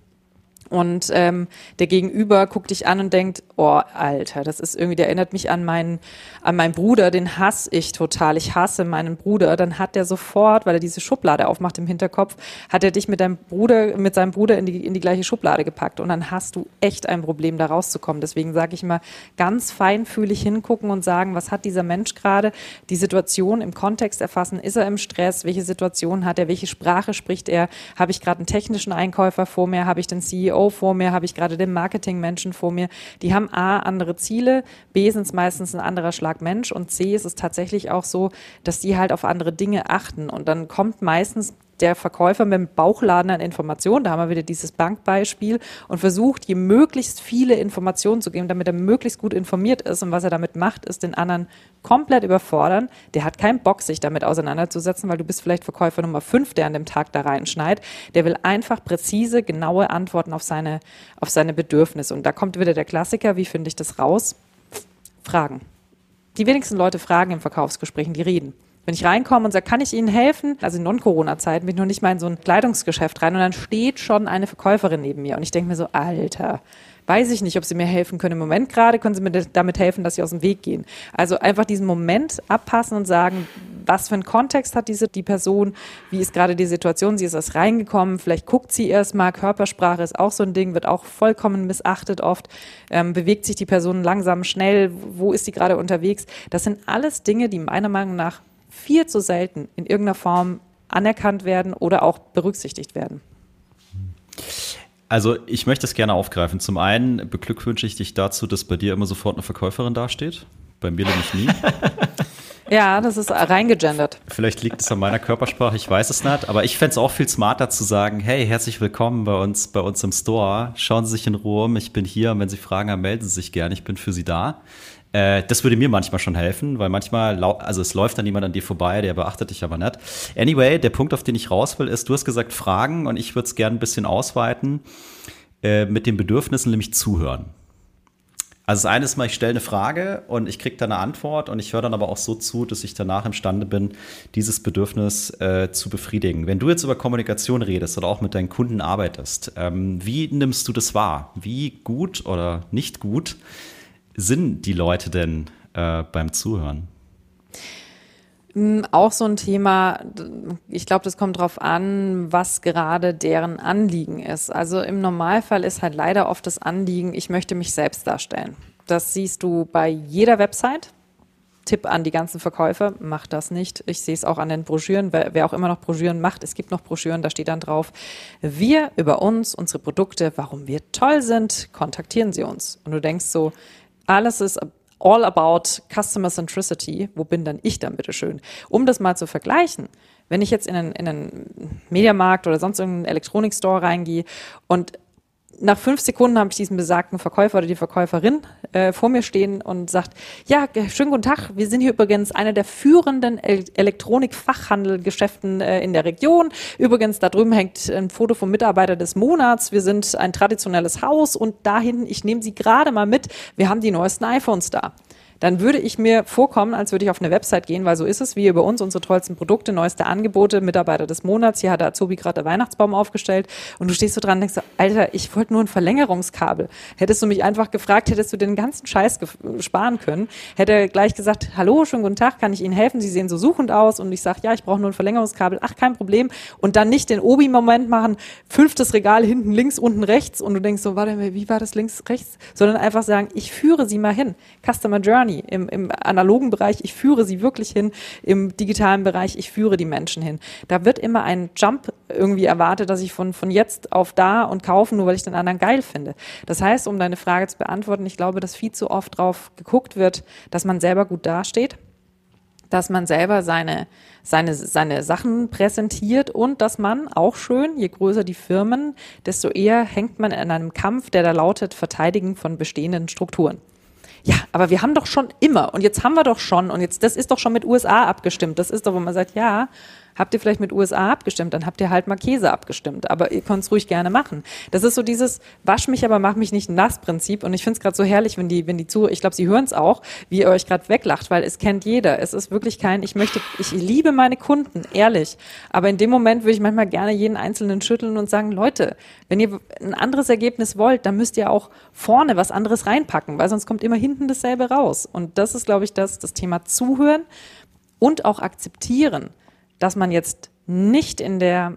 und ähm, der Gegenüber guckt dich an und denkt, oh, Alter, das ist irgendwie, der erinnert mich an meinen, an meinen Bruder, den hasse ich total. Ich hasse meinen Bruder. Dann hat der sofort, weil er diese Schublade aufmacht im Hinterkopf, hat er dich mit deinem Bruder, mit seinem Bruder in die, in die gleiche Schublade gepackt. Und dann hast du echt ein Problem, da rauszukommen. Deswegen sage ich immer, ganz feinfühlig hingucken und sagen, was hat dieser Mensch gerade? Die Situation im Kontext erfassen. Ist er im Stress? Welche Situation hat er? Welche Sprache spricht er? Habe ich gerade einen technischen Einkäufer vor mir? Habe ich den C E O vor mir, habe ich gerade den Marketingmenschen vor mir. Die haben A, andere Ziele, B, sind es meistens ein anderer Schlag Mensch und C, ist es tatsächlich auch so, dass die halt auf andere Dinge achten und dann kommt meistens der Verkäufer mit dem Bauchladen an Informationen, da haben wir wieder dieses Bankbeispiel und versucht, je möglichst viele Informationen zu geben, damit er möglichst gut informiert ist und was er damit macht, ist den anderen komplett überfordern. Der hat keinen Bock, sich damit auseinanderzusetzen, weil du bist vielleicht Verkäufer Nummer fünf, der an dem Tag da reinschneit. Der will einfach präzise, genaue Antworten auf seine, auf seine Bedürfnisse und da kommt wieder der Klassiker, wie finde ich das raus? Fragen. Die wenigsten Leute fragen in Verkaufsgesprächen, die reden. Wenn ich reinkomme und sage, kann ich Ihnen helfen? Also in Non-Corona-Zeiten bin ich noch nicht mal in so ein Kleidungsgeschäft rein und dann steht schon eine Verkäuferin neben mir und ich denke mir so, Alter, weiß ich nicht, ob Sie mir helfen können. Im Moment gerade können Sie mir damit helfen, dass Sie aus dem Weg gehen. Also einfach diesen Moment abpassen und sagen, was für einen Kontext hat diese die Person, wie ist gerade die Situation, sie ist erst reingekommen, vielleicht guckt sie erst mal, Körpersprache ist auch so ein Ding, wird auch vollkommen missachtet oft, ähm, bewegt sich die Person langsam, schnell, wo ist sie gerade unterwegs? Das sind alles Dinge, die meiner Meinung nach viel zu selten in irgendeiner Form anerkannt werden oder auch berücksichtigt werden. Also ich möchte es gerne aufgreifen. Zum einen beglückwünsche ich dich dazu, dass bei dir immer sofort eine Verkäuferin dasteht. Bei mir nämlich nie. Ja, das ist reingegendert. Vielleicht liegt es an meiner Körpersprache, ich weiß es nicht. Aber ich fände es auch viel smarter zu sagen, hey, herzlich willkommen bei uns, bei uns im Store. Schauen Sie sich in Ruhe um, ich bin hier. Und wenn Sie Fragen haben, melden Sie sich gerne, ich bin für Sie da. Äh, das würde mir manchmal schon helfen, weil manchmal, also es läuft dann jemand an dir vorbei, der beachtet dich aber nicht. Anyway, der Punkt, auf den ich raus will, ist, du hast gesagt Fragen und ich würde es gerne ein bisschen ausweiten äh, mit den Bedürfnissen, nämlich zuhören. Also das eine ist mal, ich stelle eine Frage und ich kriege dann eine Antwort und ich höre dann aber auch so zu, dass ich danach imstande bin, dieses Bedürfnis äh, zu befriedigen. Wenn du jetzt über Kommunikation redest oder auch mit deinen Kunden arbeitest, ähm, wie nimmst du das wahr? Wie gut oder nicht gut sind die Leute denn äh, beim Zuhören? Auch so ein Thema, ich glaube, das kommt drauf an, was gerade deren Anliegen ist. Also im Normalfall ist halt leider oft das Anliegen, ich möchte mich selbst darstellen. Das siehst du bei jeder Website. Tipp an die ganzen Verkäufer, macht das nicht. Ich sehe es auch an den Broschüren, wer, wer auch immer noch Broschüren macht. Es gibt noch Broschüren, da steht dann drauf, wir über uns, unsere Produkte, warum wir toll sind, kontaktieren Sie uns. Und du denkst so, alles ist all about Customer Centricity. Wo bin dann ich dann bitte schön? Um das mal zu vergleichen, wenn ich jetzt in einen, in einen Mediamarkt oder sonst irgendeinen Elektronikstore reingehe und nach fünf Sekunden habe ich diesen besagten Verkäufer oder die Verkäuferin äh, vor mir stehen und sagt, ja, schönen guten Tag, wir sind hier übrigens einer der führenden El- Elektronik-Fachhandelgeschäften äh, in der Region. Übrigens, da drüben hängt ein Foto vom Mitarbeiter des Monats. Wir sind ein traditionelles Haus und da hinten, ich nehme Sie gerade mal mit, wir haben die neuesten iPhones da. Dann würde ich mir vorkommen, als würde ich auf eine Website gehen, weil so ist es, wie über uns, unsere tollsten Produkte, neueste Angebote, Mitarbeiter des Monats, hier hat der Azubi gerade den Weihnachtsbaum aufgestellt und du stehst so dran und denkst, Alter, ich wollte nur ein Verlängerungskabel. Hättest du mich einfach gefragt, hättest du den ganzen Scheiß ge- sparen können, hätte er gleich gesagt, hallo, schönen guten Tag, kann ich Ihnen helfen? Sie sehen so suchend aus und ich sage, ja, ich brauche nur ein Verlängerungskabel, ach, kein Problem und dann nicht den Obi-Moment machen, fünftes Regal hinten links, unten rechts und du denkst so, warte, wie war das links, rechts? Sondern einfach sagen, ich führe Sie mal hin. Customer Journey. Im, im analogen Bereich, ich führe sie wirklich hin, im digitalen Bereich, ich führe die Menschen hin. Da wird immer ein Jump irgendwie erwartet, dass ich von, von jetzt auf da und kaufen, nur weil ich den anderen geil finde. Das heißt, um deine Frage zu beantworten, ich glaube, dass viel zu oft drauf geguckt wird, dass man selber gut dasteht, dass man selber seine, seine, seine Sachen präsentiert und dass man auch schön, je größer die Firmen, desto eher hängt man in einem Kampf, der da lautet, Verteidigen von bestehenden Strukturen. Ja, aber wir haben doch schon immer und jetzt haben wir doch schon und jetzt, das ist doch schon mit U S A abgestimmt. Das ist doch, wo man sagt, ja, habt ihr vielleicht mit U S A abgestimmt, dann habt ihr halt mal Käse abgestimmt, aber ihr könnt es ruhig gerne machen. Das ist so dieses wasch mich, aber mach mich nicht nass Prinzip und ich finde es gerade so herrlich, wenn die, wenn die zu, ich glaube, sie hören es auch, wie ihr euch gerade weglacht, weil es kennt jeder. Es ist wirklich kein, ich möchte, ich liebe meine Kunden, ehrlich, aber in dem Moment würde ich manchmal gerne jeden Einzelnen schütteln und sagen, Leute, wenn ihr ein anderes Ergebnis wollt, dann müsst ihr auch vorne was anderes reinpacken, weil sonst kommt immer hinten dasselbe raus und das ist, glaube ich, das, das Thema Zuhören und auch akzeptieren, dass man jetzt nicht in der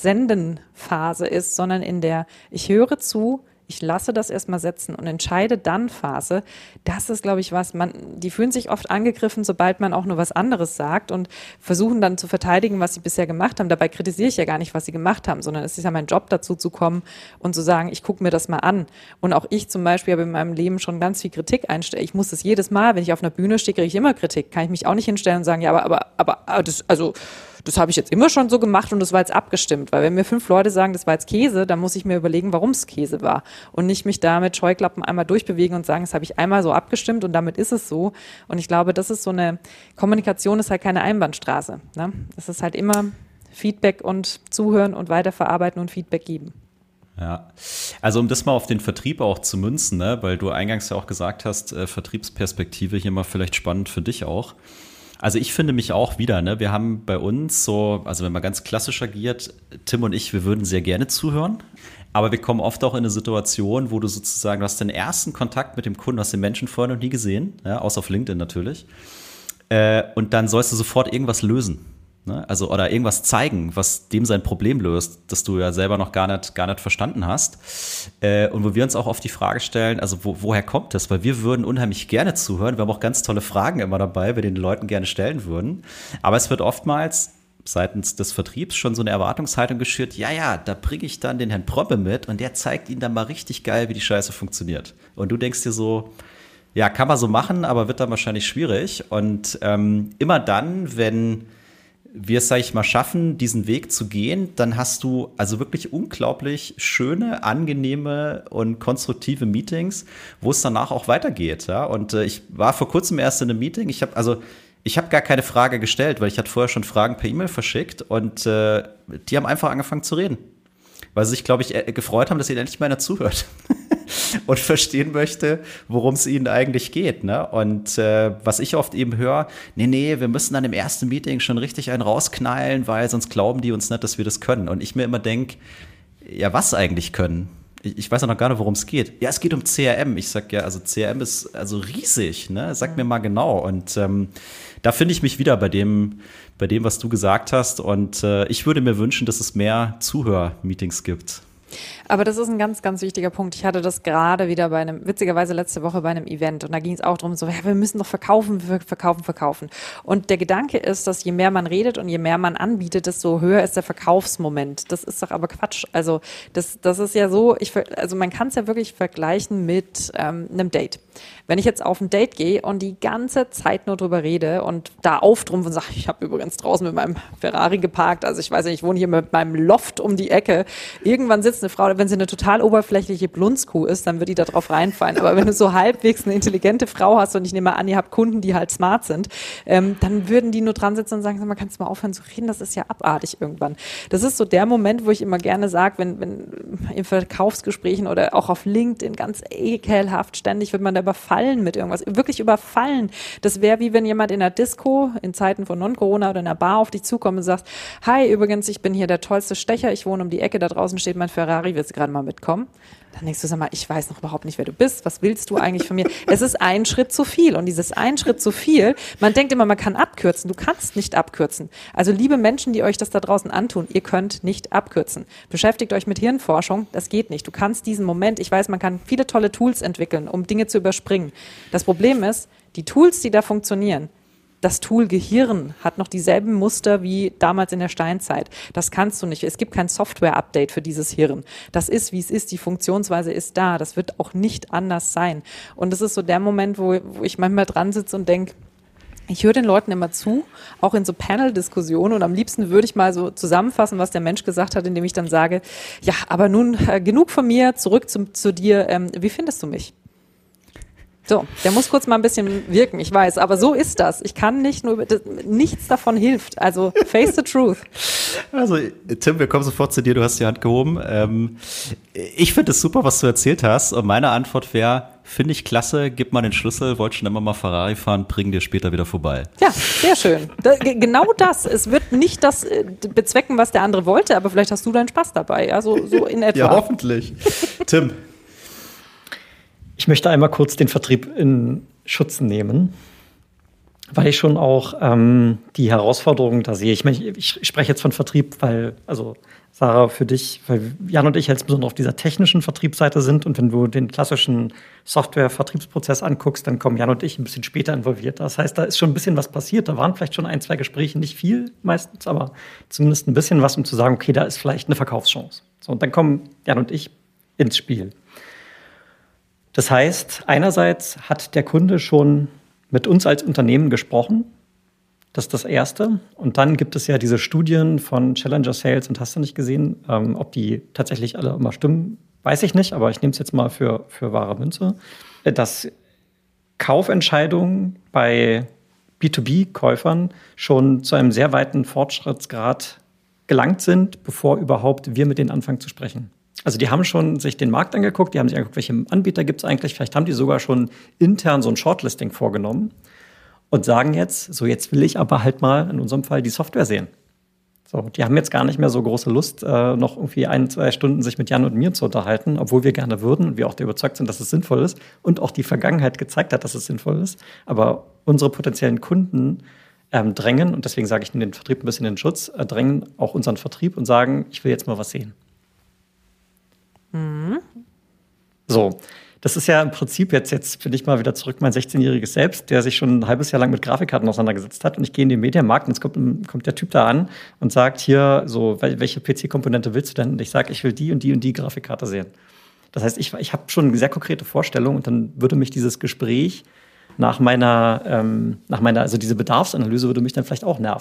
Sendenphase ist, sondern in der ich höre zu, ich lasse das erstmal setzen und entscheide dann Phase. Das ist, glaube ich, was man, die fühlen sich oft angegriffen, sobald man auch nur was anderes sagt und versuchen dann zu verteidigen, was sie bisher gemacht haben. Dabei kritisiere ich ja gar nicht, was sie gemacht haben, sondern es ist ja mein Job, dazu zu kommen und zu sagen, ich gucke mir das mal an. Und auch ich zum Beispiel habe in meinem Leben schon ganz viel Kritik einstellen. Ich muss das jedes Mal, wenn ich auf einer Bühne stehe, kriege ich immer Kritik. Kann ich mich auch nicht hinstellen und sagen, ja, aber, aber, aber, aber das, also, das habe ich jetzt immer schon so gemacht und das war jetzt abgestimmt. Weil wenn mir fünf Leute sagen, das war jetzt Käse, dann muss ich mir überlegen, warum es Käse war. Und nicht mich da mit Scheuklappen einmal durchbewegen und sagen, das habe ich einmal so abgestimmt und damit ist es so. Und ich glaube, das ist so eine, Kommunikation ist halt keine Einbahnstraße. Ne? Es ist halt immer Feedback und Zuhören und weiterverarbeiten und Feedback geben. Ja, also um das mal auf den Vertrieb auch zu münzen, ne? Weil du eingangs ja auch gesagt hast, äh, Vertriebsperspektive hier mal vielleicht spannend für dich auch. Also ich finde mich auch wieder, ne? Wir haben bei uns so, also wenn man ganz klassisch agiert, Tim und ich, wir würden sehr gerne zuhören, aber wir kommen oft auch in eine Situation, wo du sozusagen, du hast den ersten Kontakt mit dem Kunden, hast den Menschen vorher noch nie gesehen, ja, außer auf LinkedIn natürlich, äh, und dann sollst du sofort irgendwas lösen. Ne? Also, oder irgendwas zeigen, was dem sein Problem löst, das du ja selber noch gar nicht, gar nicht verstanden hast. Äh, und wo wir uns auch oft die Frage stellen, also wo, woher kommt das? Weil wir würden unheimlich gerne zuhören. Wir haben auch ganz tolle Fragen immer dabei, wir den Leuten gerne stellen würden. Aber es wird oftmals seitens des Vertriebs schon so eine Erwartungshaltung geschürt, ja, ja, da bringe ich dann den Herrn Proppe mit und der zeigt ihnen dann mal richtig geil, wie die Scheiße funktioniert. Und du denkst dir so, ja, kann man so machen, aber wird dann wahrscheinlich schwierig. Und ähm, immer dann, wenn wir es, sag ich mal, schaffen, diesen Weg zu gehen, dann hast du also wirklich unglaublich schöne, angenehme und konstruktive Meetings, wo es danach auch weitergeht. Ja? Und äh, ich war vor kurzem erst in einem Meeting. Ich habe also ich habe gar keine Frage gestellt, weil ich hatte vorher schon Fragen per E-Mail verschickt und äh, die haben einfach angefangen zu reden. Weil sie sich, glaube ich, äh, gefreut haben, dass ihnen endlich mal einer zuhört und verstehen möchte, worum es ihnen eigentlich geht. Ne? Und äh, was ich oft eben höre, nee, nee, wir müssen dann im ersten Meeting schon richtig einen rausknallen, weil sonst glauben die uns nicht, dass wir das können. Und ich mir immer denke, ja, was eigentlich können? Ich, ich weiß ja noch gar nicht, worum es geht. Ja, es geht um C R M. Ich sag ja, also C R M ist also riesig, ne? Sag mir mal genau. Und ähm, da finde ich mich wieder bei dem, bei dem, was du gesagt hast. Und äh, ich würde mir wünschen, dass es mehr Zuhörmeetings gibt. Aber das ist ein ganz, ganz wichtiger Punkt. Ich hatte das gerade wieder bei einem, witzigerweise letzte Woche bei einem Event und da ging es auch darum, so, ja, wir müssen doch verkaufen, verkaufen, verkaufen. Und der Gedanke ist, dass je mehr man redet und je mehr man anbietet, desto höher ist der Verkaufsmoment. Das ist doch aber Quatsch. Also das, das ist ja so, ich, also man kann es ja wirklich vergleichen mit ähm, einem Date. Wenn ich jetzt auf ein Date gehe und die ganze Zeit nur drüber rede und da auftrumpfe und sage, ich habe übrigens draußen mit meinem Ferrari geparkt, also ich weiß nicht, ich wohne hier mit meinem Loft um die Ecke. Irgendwann sitzt eine Frau, wenn sie eine total oberflächliche Blunzkuh ist, dann wird die da drauf reinfallen. Aber wenn du so halbwegs eine intelligente Frau hast und ich nehme an, ihr habt Kunden, die halt smart sind, ähm, dann würden die nur dran sitzen und sagen, sag mal, kannst du mal aufhören zu reden? Das ist ja abartig irgendwann. Das ist so der Moment, wo ich immer gerne sage, wenn, wenn in Verkaufsgesprächen oder auch auf LinkedIn ganz ekelhaft ständig wird man da überfallen mit irgendwas, wirklich überfallen. Das wäre wie wenn jemand in einer Disco in Zeiten von Non-Corona oder in einer Bar auf dich zukommt und sagt, hi, übrigens, ich bin hier der tollste Stecher, ich wohne um die Ecke, da draußen steht mein Ferrari, willst du gerade mal mitkommen? Dann denkst du, sag mal, ich weiß noch überhaupt nicht, wer du bist, was willst du eigentlich von mir? Es ist ein Schritt zu viel und dieses ein Schritt zu viel, man denkt immer, man kann abkürzen, du kannst nicht abkürzen. Also liebe Menschen, die euch das da draußen antun, ihr könnt nicht abkürzen. Beschäftigt euch mit Hirnforschung, das geht nicht. Du kannst diesen Moment, ich weiß, man kann viele tolle Tools entwickeln, um Dinge zu überspringen. Das Problem ist, die Tools, die da funktionieren, das Tool Gehirn hat noch dieselben Muster wie damals in der Steinzeit. Das kannst du nicht. Es gibt kein Software-Update für dieses Hirn. Das ist, wie es ist. Die Funktionsweise ist da. Das wird auch nicht anders sein. Und das ist so der Moment, wo, wo ich manchmal dran sitze und denke, ich höre den Leuten immer zu, auch in so Panel-Diskussionen und am liebsten würde ich mal so zusammenfassen, was der Mensch gesagt hat, indem ich dann sage, ja, aber nun äh, genug von mir, zurück zu, zu dir. Ähm, wie findest du mich? So, der muss kurz mal ein bisschen wirken, ich weiß, aber so ist das. Ich kann nicht nur, das, nichts davon hilft. Also face the truth. Also Tim, wir kommen sofort zu dir, du hast die Hand gehoben. Ähm, ich finde es super, was du erzählt hast und meine Antwort wäre, finde ich klasse, gib mal den Schlüssel, wollte schon immer mal Ferrari fahren, bring dir später wieder vorbei. Ja, sehr schön. Da, genau das. Es wird nicht das äh, bezwecken, was der andere wollte, aber vielleicht hast du deinen Spaß dabei, ja, so, so in etwa. Ja, hoffentlich. Tim. Ich möchte einmal kurz den Vertrieb in Schutz nehmen, weil ich schon auch ähm, die Herausforderungen da sehe. Ich meine, ich, ich spreche jetzt von Vertrieb, weil, also Sarah, für dich, weil Jan und ich insbesondere auf dieser technischen Vertriebsseite sind und wenn du den klassischen Software-Vertriebsprozess anguckst, dann kommen Jan und ich ein bisschen später involviert. Das heißt, da ist schon ein bisschen was passiert. Da waren vielleicht schon ein, zwei Gespräche, nicht viel meistens, aber zumindest ein bisschen was, um zu sagen, okay, da ist vielleicht eine Verkaufschance. So, und dann kommen Jan und ich ins Spiel. Das heißt, einerseits hat der Kunde schon mit uns als Unternehmen gesprochen. Das ist das Erste. Und dann gibt es ja diese Studien von Challenger Sales und hast du nicht gesehen, ähm, ob die tatsächlich alle immer stimmen, weiß ich nicht, aber ich nehme es jetzt mal für, für wahre Münze, dass Kaufentscheidungen bei B zwei B-Käufern schon zu einem sehr weiten Fortschrittsgrad gelangt sind, bevor überhaupt wir mit denen anfangen zu sprechen. Also die haben schon sich den Markt angeguckt, die haben sich angeguckt, welche Anbieter gibt es eigentlich. Vielleicht haben die sogar schon intern so ein Shortlisting vorgenommen und sagen jetzt, so jetzt will ich aber halt mal in unserem Fall die Software sehen. So, die haben jetzt gar nicht mehr so große Lust, äh, noch irgendwie ein, zwei Stunden sich mit Jan und mir zu unterhalten, obwohl wir gerne würden und wir auch der überzeugt sind, dass es sinnvoll ist und auch die Vergangenheit gezeigt hat, dass es sinnvoll ist. Aber unsere potenziellen Kunden ähm, drängen, und deswegen sage ich den Vertrieb ein bisschen in den Schutz, äh, drängen auch unseren Vertrieb und sagen, ich will jetzt mal was sehen. Mhm. So, das ist ja im Prinzip jetzt, jetzt bin ich mal wieder zurück, mein sechzehnjähriges Selbst, der sich schon ein halbes Jahr lang mit Grafikkarten auseinandergesetzt hat. Und ich gehe in den Mediamarkt und jetzt kommt, kommt der Typ da an und sagt hier, so, welche P C-Komponente willst du denn? Und ich sage, ich will die und die und die Grafikkarte sehen. Das heißt, ich, ich habe schon eine sehr konkrete Vorstellung und dann würde mich dieses Gespräch nach meiner, ähm, nach meiner, also diese Bedarfsanalyse würde mich dann vielleicht auch nerven.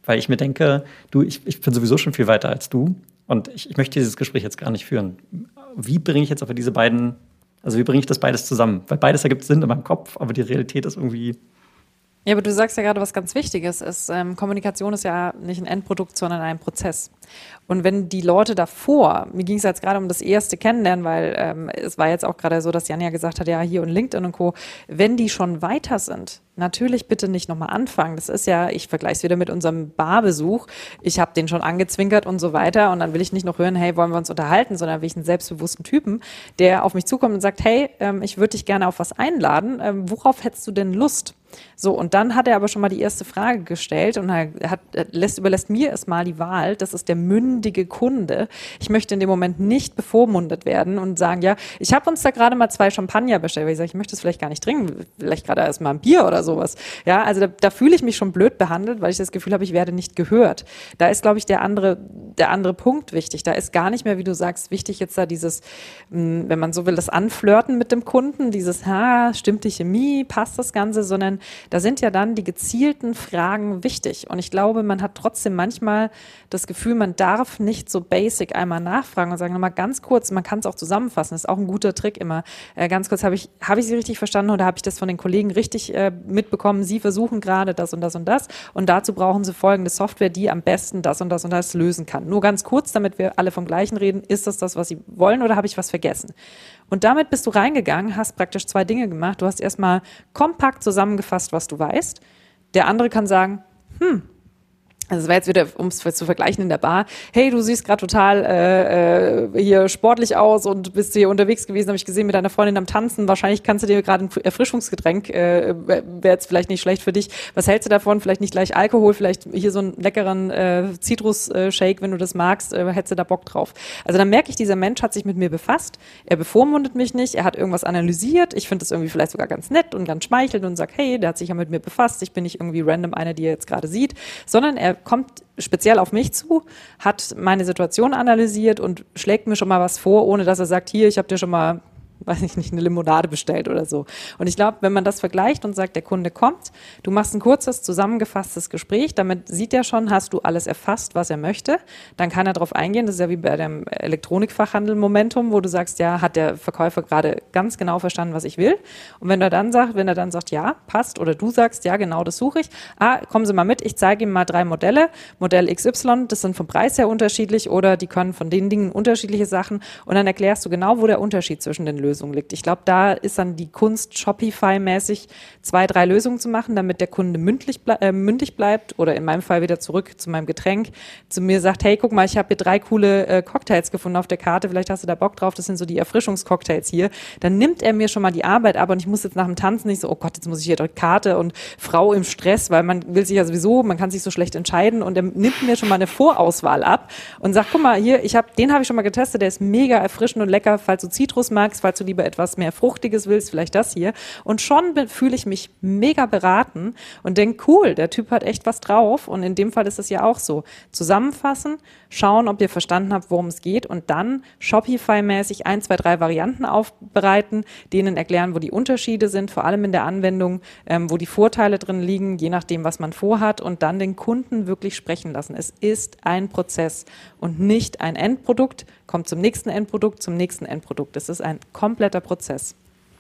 weil ich mir denke, du, ich, ich bin sowieso schon viel weiter als du und ich, ich möchte dieses Gespräch jetzt gar nicht führen. Wie bringe ich jetzt aber diese beiden, also wie bringe ich das beides zusammen? Weil beides ergibt Sinn in meinem Kopf, aber die Realität ist irgendwie... Ja, aber du sagst ja gerade was ganz Wichtiges. Ist, ähm, Kommunikation ist ja nicht ein Endprodukt, sondern ein Prozess. Und wenn die Leute davor, mir ging es jetzt gerade um das erste Kennenlernen, weil ähm, es war jetzt auch gerade so, dass Jan ja gesagt hat, ja, hier und LinkedIn und Co., wenn die schon weiter sind, natürlich bitte nicht nochmal anfangen. Das ist ja, ich vergleiche es wieder mit unserem Barbesuch. Ich habe den schon angezwinkert und so weiter und dann will ich nicht noch hören, hey, wollen wir uns unterhalten, sondern will ich einen selbstbewussten Typen, der auf mich zukommt und sagt, hey, ähm, ich würde dich gerne auf was einladen. Ähm, worauf hättest du denn Lust? So, und dann hat er aber schon mal die erste Frage gestellt und er hat, lässt, überlässt mir erstmal die Wahl. Das ist der mündige Kunde. Ich möchte in dem Moment nicht bevormundet werden und sagen, ja, ich habe uns da gerade mal zwei Champagner bestellt, weil ich sage, ich möchte es vielleicht gar nicht trinken, vielleicht gerade erst mal ein Bier oder sowas. Ja, also da, da fühle ich mich schon blöd behandelt, weil ich das Gefühl habe, ich werde nicht gehört. Da ist, glaube ich, der andere, der andere Punkt wichtig. Da ist gar nicht mehr, wie du sagst, wichtig jetzt da dieses, wenn man so will, das Anflirten mit dem Kunden, dieses, ha, stimmt die Chemie, passt das Ganze, sondern da sind ja dann die gezielten Fragen wichtig. Und ich glaube, man hat trotzdem manchmal das Gefühl, man darf nicht so basic einmal nachfragen und sagen, nochmal ganz kurz, man kann es auch zusammenfassen, das ist auch ein guter Trick immer. Äh, ganz kurz, habe ich, habe ich Sie richtig verstanden oder habe ich das von den Kollegen richtig äh, mitbekommen? Sie versuchen gerade das und das und das und dazu brauchen Sie folgende Software, die am besten das und das und das lösen kann. Nur ganz kurz, damit wir alle vom Gleichen reden, ist das das, was Sie wollen oder habe ich was vergessen? Und damit bist du reingegangen, hast praktisch zwei Dinge gemacht. Du hast erstmal kompakt zusammengefasst, was du weißt. Der andere kann sagen, hm, also es war jetzt wieder, um es zu vergleichen in der Bar, hey, du siehst gerade total äh, äh, hier sportlich aus und bist hier unterwegs gewesen, habe ich gesehen, mit deiner Freundin am Tanzen, wahrscheinlich kannst du dir gerade ein Erfrischungsgetränk, äh, wäre jetzt vielleicht nicht schlecht für dich. Was hältst du davon? Vielleicht nicht gleich Alkohol, vielleicht hier so einen leckeren äh, Zitrus-Shake, wenn du das magst, äh, hättest du da Bock drauf. Also dann merke ich, dieser Mensch hat sich mit mir befasst, er bevormundet mich nicht, er hat irgendwas analysiert, ich finde das irgendwie vielleicht sogar ganz nett und ganz schmeichelnd und sagt, hey, der hat sich ja mit mir befasst, ich bin nicht irgendwie random einer, die er jetzt gerade sieht, sondern er kommt speziell auf mich zu, hat meine Situation analysiert und schlägt mir schon mal was vor, ohne dass er sagt, hier, ich habe dir schon mal, weiß ich nicht, eine Limonade bestellt oder so. Und ich glaube, wenn man das vergleicht und sagt, der Kunde kommt, du machst ein kurzes, zusammengefasstes Gespräch, damit sieht er schon, hast du alles erfasst, was er möchte, dann kann er darauf eingehen, das ist ja wie bei dem Elektronikfachhandel Momentum, wo du sagst, ja, hat der Verkäufer gerade ganz genau verstanden, was ich will. Und wenn er dann sagt, wenn er dann sagt, ja, passt, oder du sagst, ja, genau, das suche ich, ah, kommen Sie mal mit, ich zeige ihm mal drei Modelle, Modell X Y, das sind vom Preis her unterschiedlich oder die können von den Dingen unterschiedliche Sachen und dann erklärst du genau, wo der Unterschied zwischen den Lösungen liegt. Ich glaube, da ist dann die Kunst, Shopify-mäßig zwei, drei Lösungen zu machen, damit der Kunde mündlich, ble- äh, mündig bleibt oder in meinem Fall wieder zurück zu meinem Getränk, zu mir sagt, hey, guck mal, ich habe hier drei coole äh, Cocktails gefunden auf der Karte, vielleicht hast du da Bock drauf, das sind so die Erfrischungscocktails hier. Dann nimmt er mir schon mal die Arbeit ab und ich muss jetzt nach dem Tanzen nicht so, oh Gott, jetzt muss ich hier die Karte und Frau im Stress, weil man will sich ja sowieso, man kann sich so schlecht entscheiden und er nimmt mir schon mal eine Vorauswahl ab und sagt, guck mal, hier, ich hab, den habe ich schon mal getestet, der ist mega erfrischend und lecker, falls du Zitrus magst, falls du lieber etwas mehr Fruchtiges willst, vielleicht das hier. Und schon fühle ich mich mega beraten und denke, cool, der Typ hat echt was drauf. Und in dem Fall ist es ja auch so. Zusammenfassen, schauen, ob ihr verstanden habt, worum es geht und dann Shopify-mäßig ein, zwei, drei Varianten aufbereiten, denen erklären, wo die Unterschiede sind, vor allem in der Anwendung, ähm, wo die Vorteile drin liegen, je nachdem, was man vorhat und dann den Kunden wirklich sprechen lassen. Es ist ein Prozess und nicht ein Endprodukt, kommt zum nächsten Endprodukt, zum nächsten Endprodukt. Es ist ein kompletter Prozess.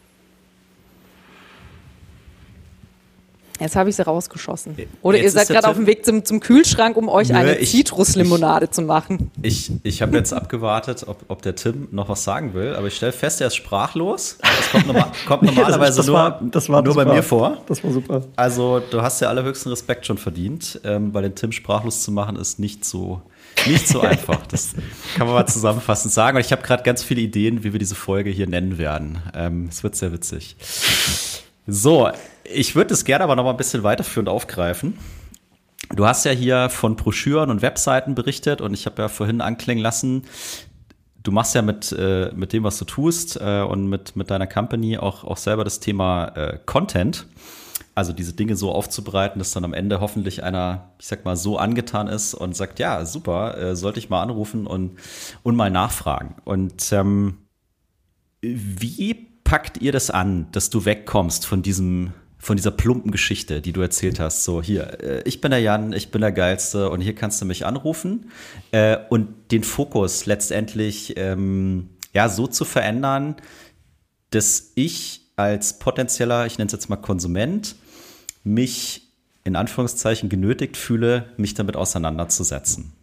Jetzt habe ich sie rausgeschossen. Oder jetzt ihr seid gerade auf dem Weg zum, zum Kühlschrank, um euch Nö, eine ich, Zitruslimonade ich, zu machen. Ich, ich habe jetzt abgewartet, ob, ob der Tim noch was sagen will, aber ich stelle fest, er ist sprachlos. Das kommt, normal, kommt normalerweise das war, das war, nur, nur bei mir vor. Das war super. Also du hast ja allerhöchsten Respekt schon verdient. Ähm, weil den Tim sprachlos zu machen, ist nicht so, nicht so einfach. Das kann man mal zusammenfassend sagen. Und ich habe gerade ganz viele Ideen, wie wir diese Folge hier nennen werden. Ähm, es wird sehr witzig. So, ich würde es gerne aber noch mal ein bisschen weiterführend aufgreifen. Du hast ja hier von Broschüren und Webseiten berichtet und ich habe ja vorhin anklingen lassen, du machst ja mit, äh, mit dem, was du tust äh, und mit, mit deiner Company auch, auch selber das Thema äh, Content. Also diese Dinge so aufzubereiten, dass dann am Ende hoffentlich einer, ich sag mal, so angetan ist und sagt, ja, super, äh, sollte ich mal anrufen und, und mal nachfragen. Und ähm, wie packt ihr das an, dass du wegkommst von diesem von dieser plumpen Geschichte, die du erzählt hast. So, hier, äh, ich bin der Jan, ich bin der Geilste und hier kannst du mich anrufen. Äh, und den Fokus letztendlich ähm, ja, so zu verändern, dass ich als potenzieller, ich nenne es jetzt mal Konsument, mich in Anführungszeichen genötigt fühle, mich damit auseinanderzusetzen.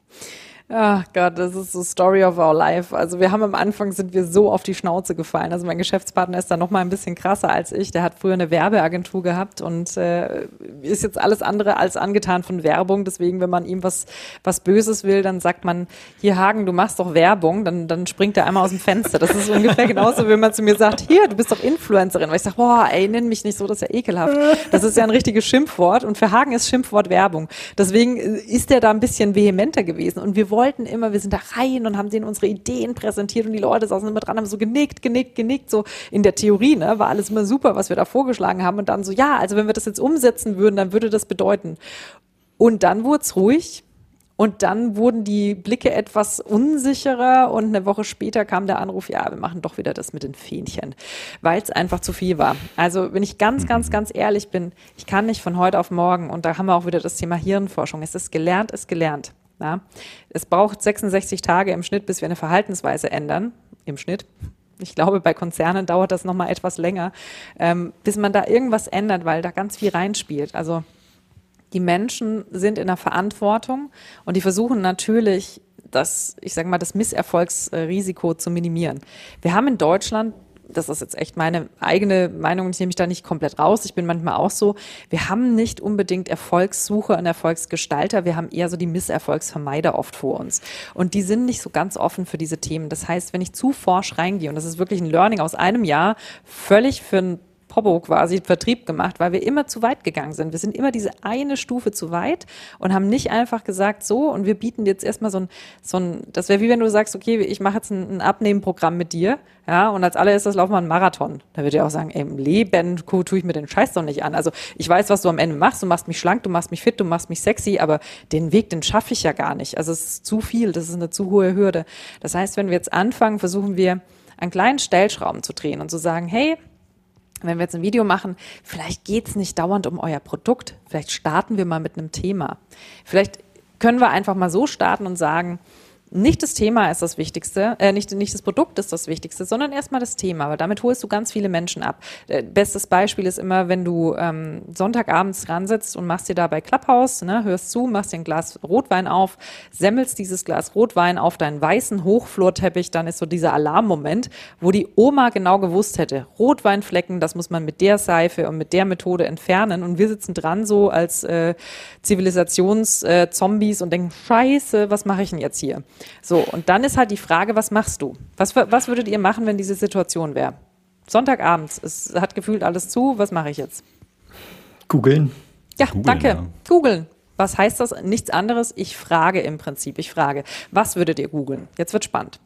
Ach Gott, das ist so Story of our life. Also wir haben am Anfang, sind wir so auf die Schnauze gefallen. Also mein Geschäftspartner ist da noch mal ein bisschen krasser als ich. Der hat früher eine Werbeagentur gehabt und äh, ist jetzt alles andere als angetan von Werbung. Deswegen, wenn man ihm was was Böses will, dann sagt man, hier Hagen, du machst doch Werbung. Dann, dann springt er einmal aus dem Fenster. Das ist ungefähr genauso, wenn man zu mir sagt, hier, du bist doch Influencerin. Weil ich sage, boah, ey, nenn mich nicht so, das ist ja ekelhaft. Das ist ja ein richtiges Schimpfwort und für Hagen ist Schimpfwort Werbung. Deswegen ist er da ein bisschen vehementer gewesen und wir wollten immer, wir sind da rein und haben denen unsere Ideen präsentiert und die Leute saßen immer dran, haben so genickt, genickt, genickt, so in der Theorie, ne, war alles immer super, was wir da vorgeschlagen haben und dann so, ja, also wenn wir das jetzt umsetzen würden, dann würde das bedeuten. Und dann wurde es ruhig und dann wurden die Blicke etwas unsicherer und eine Woche später kam der Anruf, ja, wir machen doch wieder das mit den Fähnchen, weil es einfach zu viel war. Also wenn ich ganz, ganz, ganz ehrlich bin, ich kann nicht von heute auf morgen und da haben wir auch wieder das Thema Hirnforschung, es ist gelernt, ist gelernt. Ja, es braucht sechsundsechzig Tage im Schnitt, bis wir eine Verhaltensweise ändern, im Schnitt. Ich glaube, bei Konzernen dauert das nochmal etwas länger, ähm, bis man da irgendwas ändert, weil da ganz viel reinspielt. Also die Menschen sind in der Verantwortung und die versuchen natürlich, das, ich sage mal, das Misserfolgsrisiko zu minimieren. Wir haben in Deutschland, das ist jetzt echt meine eigene Meinung, ich nehme mich da nicht komplett raus, ich bin manchmal auch so, wir haben nicht unbedingt Erfolgssucher und Erfolgsgestalter, wir haben eher so die Misserfolgsvermeider oft vor uns. Und die sind nicht so ganz offen für diese Themen. Das heißt, wenn ich zu forsch reingehe, und das ist wirklich ein Learning aus einem Jahr, völlig für ein Popo quasi Vertrieb gemacht, weil wir immer zu weit gegangen sind. Wir sind immer diese eine Stufe zu weit und haben nicht einfach gesagt, so, und wir bieten jetzt erstmal so ein, so ein, das wäre wie wenn du sagst, okay, ich mache jetzt ein, ein Abnehmenprogramm mit dir, ja, und als allererstes laufen wir einen Marathon. Da würde ich auch sagen, ey, im Leben tue ich mir den Scheiß doch nicht an. Also ich weiß, was du am Ende machst, du machst mich schlank, du machst mich fit, du machst mich sexy, aber den Weg, den schaffe ich ja gar nicht. Also es ist zu viel, das ist eine zu hohe Hürde. Das heißt, wenn wir jetzt anfangen, versuchen wir, an kleinen Stellschrauben zu drehen und zu sagen, hey, wenn wir jetzt ein Video machen, vielleicht geht's nicht dauernd um euer Produkt. Vielleicht starten wir mal mit einem Thema. Vielleicht können wir einfach mal so starten und sagen, nicht das Thema ist das Wichtigste, äh, nicht, nicht das Produkt ist das Wichtigste, sondern erstmal das Thema, weil damit holst du ganz viele Menschen ab. Äh, bestes Beispiel ist immer, wenn du ähm, Sonntagabends dran sitzt und machst dir da bei Clubhouse, ne, hörst zu, machst dir ein Glas Rotwein auf, semmelst dieses Glas Rotwein auf deinen weißen Hochflorteppich, dann ist so dieser Alarmmoment, wo die Oma genau gewusst hätte, Rotweinflecken, das muss man mit der Seife und mit der Methode entfernen und wir sitzen dran so als äh, Zivilisationszombies äh, und denken, scheiße, was mache ich denn jetzt hier? So, und dann ist halt die Frage, was machst du? Was, was würdet ihr machen, wenn diese Situation wäre? Sonntagabends, es hat gefühlt alles zu, was mache ich jetzt? Googeln. Ja, Googlen, danke. Ja. Googeln. Was heißt das? Nichts anderes. Ich frage im Prinzip. Ich frage, was würdet ihr googeln? Jetzt wird spannend.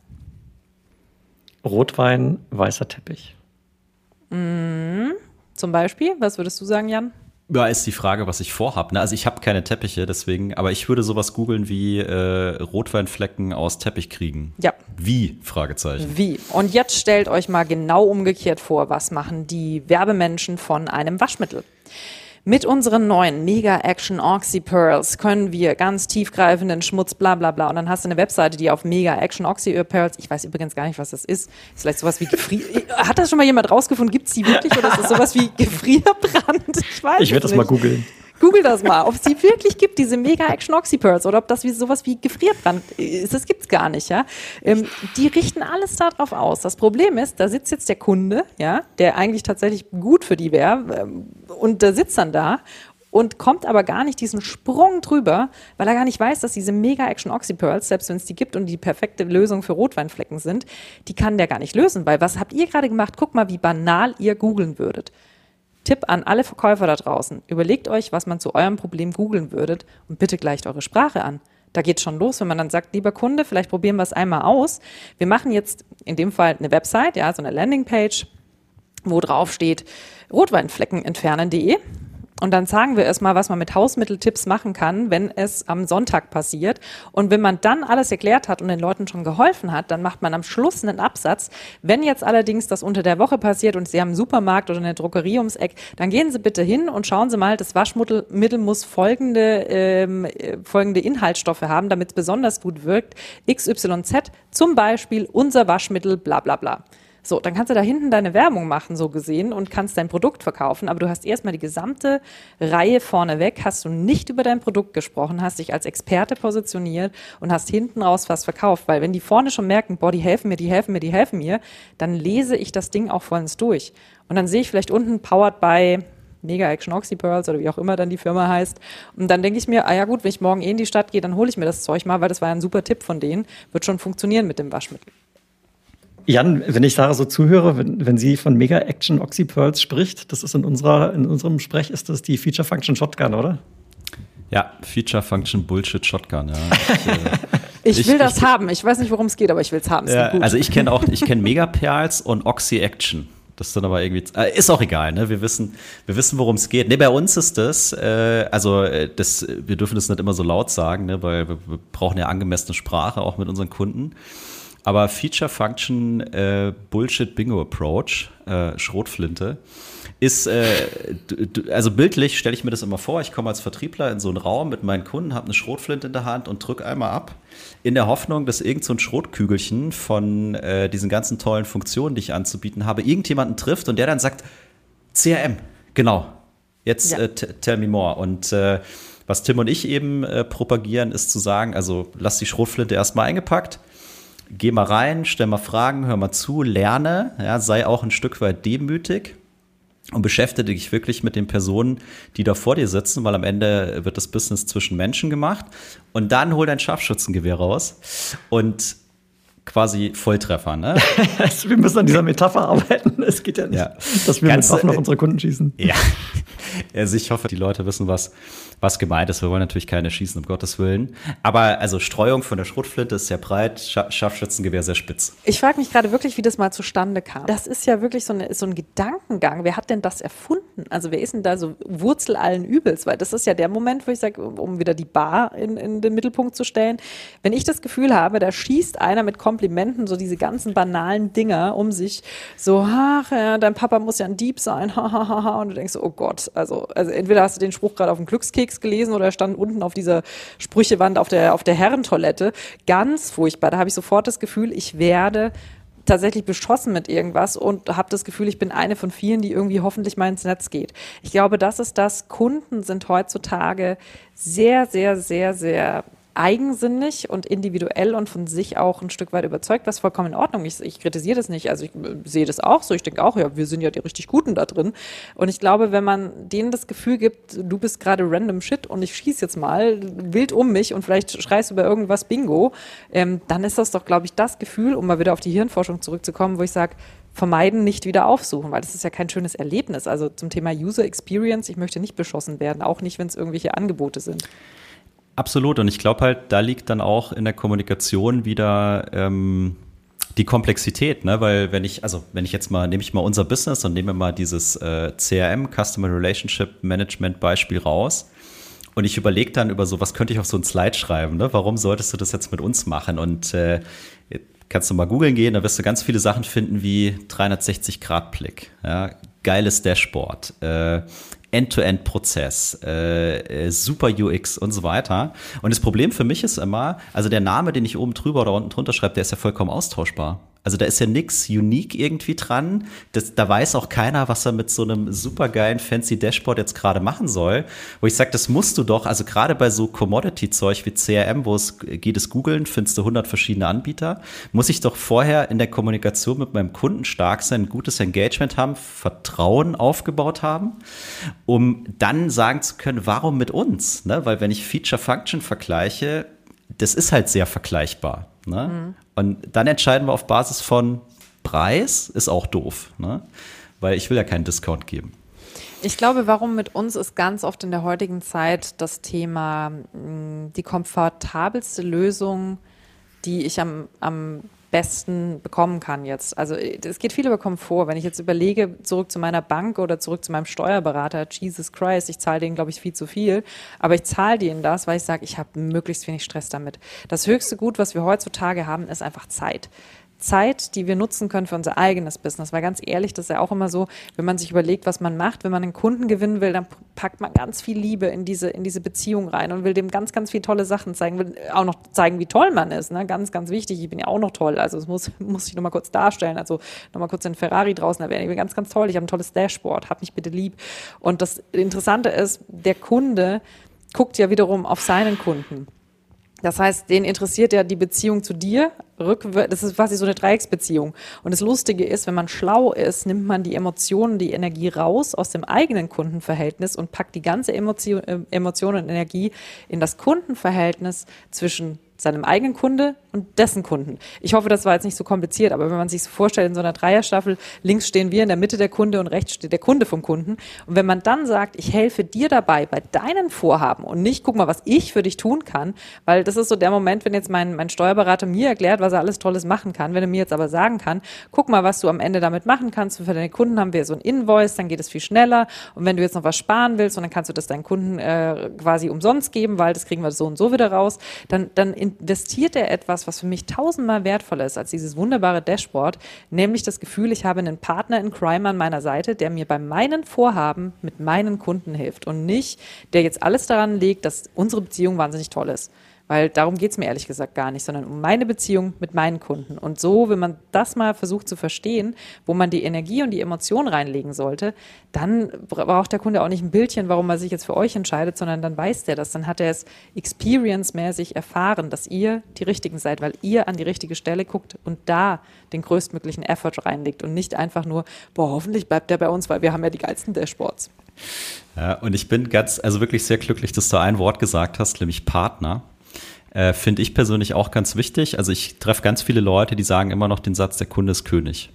Rotwein, weißer Teppich. Mhm. Zum Beispiel, was würdest du sagen, Jan? Ja, ist die Frage, was ich vorhab. Ne? Also ich habe keine Teppiche, deswegen, aber ich würde sowas googeln wie äh, Rotweinflecken aus Teppich kriegen. Ja. Wie? Fragezeichen. Wie? Und jetzt stellt euch mal genau umgekehrt vor, was machen die Werbemenschen von einem Waschmittel? Mit unseren neuen Mega Action Oxy Pearls können wir ganz tiefgreifenden Schmutz, bla bla bla. Und dann hast du eine Webseite, die auf Mega Action Oxy Pearls, ich weiß übrigens gar nicht, was das ist. Ist vielleicht sowas wie Gefrier... Hat das schon mal jemand rausgefunden? Gibt es die wirklich? Oder ist das sowas wie Gefrierbrand? Ich weiß Ich werde das mal googeln. Google das mal, ob es die wirklich gibt, diese Mega Action Oxy Pearls, oder ob das wie sowas wie Gefrierbrand ist. Das gibt's gar nicht, ja. Ähm, die richten alles darauf aus. Das Problem ist, da sitzt jetzt der Kunde, ja, der eigentlich tatsächlich gut für die wäre, ähm, und der sitzt dann da und kommt aber gar nicht diesen Sprung drüber, weil er gar nicht weiß, dass diese Mega Action Oxy Pearls, selbst wenn es die gibt und die perfekte Lösung für Rotweinflecken sind, die kann der gar nicht lösen, weil was habt ihr gerade gemacht? Guck mal, wie banal ihr googeln würdet. Tipp an alle Verkäufer da draußen. Überlegt euch, was man zu eurem Problem googeln würdet und bitte gleicht eure Sprache an. Da geht's schon los, wenn man dann sagt, lieber Kunde, vielleicht probieren wir es einmal aus. Wir machen jetzt in dem Fall eine Website, ja, so eine Landingpage, wo drauf steht rotweinflecken entfernen punkt de. Und dann sagen wir erstmal, was man mit Hausmitteltipps machen kann, wenn es am Sonntag passiert. Und wenn man dann alles erklärt hat und den Leuten schon geholfen hat, dann macht man am Schluss einen Absatz. Wenn jetzt allerdings das unter der Woche passiert und Sie haben einen Supermarkt oder eine Drogerie ums Eck, dann gehen Sie bitte hin und schauen Sie mal, das Waschmittel Mittel muss folgende, ähm, folgende Inhaltsstoffe haben, damit es besonders gut wirkt. X Y Z, zum Beispiel unser Waschmittel, bla bla bla. So, dann kannst du da hinten deine Werbung machen, so gesehen, und kannst dein Produkt verkaufen, aber du hast erstmal die gesamte Reihe vorneweg, hast du nicht über dein Produkt gesprochen, hast dich als Experte positioniert und hast hinten raus was verkauft, weil wenn die vorne schon merken, boah, die helfen mir, die helfen mir, die helfen mir, dann lese ich das Ding auch vollends durch. Und dann sehe ich vielleicht unten powered by Mega Action Oxy Pearls oder wie auch immer dann die Firma heißt. Und dann denke ich mir, ah ja gut, wenn ich morgen eh in die Stadt gehe, dann hole ich mir das Zeug mal, weil das war ja ein super Tipp von denen, wird schon funktionieren mit dem Waschmittel. Jan, wenn ich Sarah so zuhöre, wenn, wenn sie von Mega Action Oxy Pearls spricht, das ist in unserer, in unserem Sprech, ist das die Feature Function Shotgun, oder? Ja, Feature Function Bullshit Shotgun, ja. Ich, ich will ich, das ich, haben. Ich weiß nicht, worum es geht, aber ich will es haben. Ja, also ich kenne auch, ich kenne Mega Pearls und Oxy Action. Das ist dann aber irgendwie, äh, ist auch egal, ne? Wir wissen, wir wissen, worum es geht. Ne, bei uns ist das, äh, also das, wir dürfen das nicht immer so laut sagen, ne, weil wir, wir brauchen ja angemessene Sprache auch mit unseren Kunden. Aber Feature Function äh, Bullshit Bingo Approach, äh, Schrotflinte, ist, äh, du, also bildlich stelle ich mir das immer vor, ich komme als Vertriebler in so einen Raum mit meinen Kunden, habe eine Schrotflinte in der Hand und drücke einmal ab, in der Hoffnung, dass irgend so ein Schrotkügelchen von äh, diesen ganzen tollen Funktionen, die ich anzubieten habe, irgendjemanden trifft und der dann sagt, C R M, genau, jetzt ja. äh, t- tell me more. Und äh, was Tim und ich eben äh, propagieren, ist zu sagen, also lass die Schrotflinte erstmal eingepackt, geh mal rein, stell mal Fragen, hör mal zu, lerne, ja, sei auch ein Stück weit demütig und beschäftige dich wirklich mit den Personen, die da vor dir sitzen, weil am Ende wird das Business zwischen Menschen gemacht. Und dann hol dein Scharfschützengewehr raus und quasi Volltreffer, ne? Wir müssen an dieser Metapher arbeiten. Es geht ja nicht, ja. dass wir Ganz, mit Waffen auf unsere Kunden schießen. Ja. Also ich hoffe, die Leute wissen, was, was gemeint ist. Wir wollen natürlich keine schießen, um Gottes Willen. Aber also Streuung von der Schrotflinte ist sehr breit, Sch- Scharfschützengewehr sehr spitz. Ich frage mich gerade wirklich, wie das mal zustande kam. Das ist ja wirklich so, eine, so ein Gedankengang. Wer hat denn das erfunden? Also wer ist denn da so Wurzel allen Übels? Weil das ist ja der Moment, wo ich sage, um wieder die Bar in, in den Mittelpunkt zu stellen, wenn ich das Gefühl habe, da schießt einer mit Komplimenten so diese ganzen banalen Dinger um sich, so, ach ja, dein Papa muss ja ein Dieb sein, hahaha, und du denkst so, oh Gott, also, also entweder hast du den Spruch gerade auf dem Glückskeks gelesen oder er stand unten auf dieser Sprüchewand auf der, auf der Herrentoilette. Ganz furchtbar. Da habe ich sofort das Gefühl, ich werde tatsächlich beschossen mit irgendwas und habe das Gefühl, ich bin eine von vielen, die irgendwie hoffentlich mal ins Netz geht. Ich glaube, das ist das. Kunden sind heutzutage sehr, sehr, sehr, sehr eigensinnig und individuell und von sich auch ein Stück weit überzeugt, was vollkommen in Ordnung ist. Ich, ich kritisiere das nicht, also ich sehe das auch so, ich denke auch, ja, wir sind ja die richtig Guten da drin und ich glaube, wenn man denen das Gefühl gibt, du bist gerade random shit und ich schieße jetzt mal wild um mich und vielleicht schreist du über irgendwas Bingo, ähm, dann ist das doch, glaube ich, das Gefühl, um mal wieder auf die Hirnforschung zurückzukommen, wo ich sage, vermeiden, nicht wieder aufsuchen, weil das ist ja kein schönes Erlebnis. Also zum Thema User Experience, ich möchte nicht beschossen werden, auch nicht, wenn es irgendwelche Angebote sind. Absolut. Und ich glaube halt, da liegt dann auch in der Kommunikation wieder ähm, die Komplexität, ne? Weil wenn ich, also wenn ich jetzt mal, nehme ich mal unser Business und nehme mal dieses äh, C R M, Customer Relationship Management Beispiel raus und ich überlege dann über so, was könnte ich auf so ein Slide schreiben, ne? Warum solltest du das jetzt mit uns machen? Und äh, kannst du mal googeln gehen, da wirst du ganz viele Sachen finden wie dreihundertsechzig Grad Blick, ja? Geiles Dashboard, äh, End-to-End-Prozess, äh, super U X und so weiter. Und das Problem für mich ist immer, also der Name, den ich oben drüber oder unten drunter schreibe, der ist ja vollkommen austauschbar. Also da ist ja nichts unique irgendwie dran. Das, da weiß auch keiner, was er mit so einem supergeilen fancy Dashboard jetzt gerade machen soll. Wo ich sage, das musst du doch, also gerade bei so Commodity-Zeug wie C R M, wo es geht es googeln, findest du hundert verschiedene Anbieter, muss ich doch vorher in der Kommunikation mit meinem Kunden stark sein, ein gutes Engagement haben, Vertrauen aufgebaut haben, um dann sagen zu können, warum mit uns? Ne? Weil wenn ich Feature-Function vergleiche, das ist halt sehr vergleichbar. Ne? Mhm. Und dann entscheiden wir auf Basis von Preis, ist auch doof, ne? Weil ich will ja keinen Discount geben. Ich glaube, warum mit uns ist ganz oft in der heutigen Zeit das Thema die komfortabelste Lösung, die ich am, am besten bekommen kann jetzt. Also es geht viel über Komfort. Wenn ich jetzt überlege, zurück zu meiner Bank oder zurück zu meinem Steuerberater, Jesus Christ, ich zahle denen, glaube ich, viel zu viel, aber ich zahle denen das, weil ich sage, ich habe möglichst wenig Stress damit. Das höchste Gut, was wir heutzutage haben, ist einfach Zeit. Zeit, die wir nutzen können für unser eigenes Business. Weil ganz ehrlich, das ist ja auch immer so, wenn man sich überlegt, was man macht, wenn man einen Kunden gewinnen will, dann packt man ganz viel Liebe in diese, in diese Beziehung rein und will dem ganz, ganz viele tolle Sachen zeigen, will auch noch zeigen, wie toll man ist. Ne? Ganz, ganz wichtig. Ich bin ja auch noch toll. Also das muss, muss ich nochmal kurz darstellen. Also nochmal kurz den Ferrari draußen erwähnen. Ich bin ganz, ganz toll. Ich habe ein tolles Dashboard. Hab mich bitte lieb. Und das Interessante ist, der Kunde guckt ja wiederum auf seinen Kunden. Das heißt, den interessiert ja die Beziehung zu dir. Das ist quasi so eine Dreiecksbeziehung. Und das Lustige ist, wenn man schlau ist, nimmt man die Emotionen, die Energie raus aus dem eigenen Kundenverhältnis und packt die ganze Emotion, Emotion und Energie in das Kundenverhältnis zwischen seinem eigenen Kunde und dessen Kunden. Ich hoffe, das war jetzt nicht so kompliziert, aber wenn man sich so vorstellt, in so einer Dreierstaffel, links stehen wir in der Mitte der Kunde und rechts steht der Kunde vom Kunden. Und wenn man dann sagt, ich helfe dir dabei bei deinen Vorhaben und nicht, guck mal, was ich für dich tun kann, weil das ist so der Moment, wenn jetzt mein, mein Steuerberater mir erklärt, was er alles Tolles machen kann, wenn er mir jetzt aber sagen kann, guck mal, was du am Ende damit machen kannst, für deine Kunden haben wir so ein Invoice, dann geht es viel schneller und wenn du jetzt noch was sparen willst und dann kannst du das deinen Kunden äh, quasi umsonst geben, weil das kriegen wir so und so wieder raus, dann, dann investiert er etwas, was für mich tausendmal wertvoller ist als dieses wunderbare Dashboard, nämlich das Gefühl, ich habe einen Partner in Crime an meiner Seite, der mir bei meinen Vorhaben mit meinen Kunden hilft und nicht, der jetzt alles daran legt, dass unsere Beziehung wahnsinnig toll ist. Weil darum geht es mir ehrlich gesagt gar nicht, sondern um meine Beziehung mit meinen Kunden. Und so, wenn man das mal versucht zu verstehen, wo man die Energie und die Emotion reinlegen sollte, dann braucht der Kunde auch nicht ein Bildchen, warum er sich jetzt für euch entscheidet, sondern dann weiß der das. Dann hat er es experience-mäßig erfahren, dass ihr die Richtigen seid, weil ihr an die richtige Stelle guckt und da den größtmöglichen Effort reinlegt und nicht einfach nur, boah, hoffentlich bleibt der bei uns, weil wir haben ja die geilsten Dashboards. Ja, und ich bin ganz, also wirklich sehr glücklich, dass du ein Wort gesagt hast, nämlich Partner. Äh, finde ich persönlich auch ganz wichtig. Also ich treffe ganz viele Leute, die sagen immer noch den Satz, der Kunde ist König.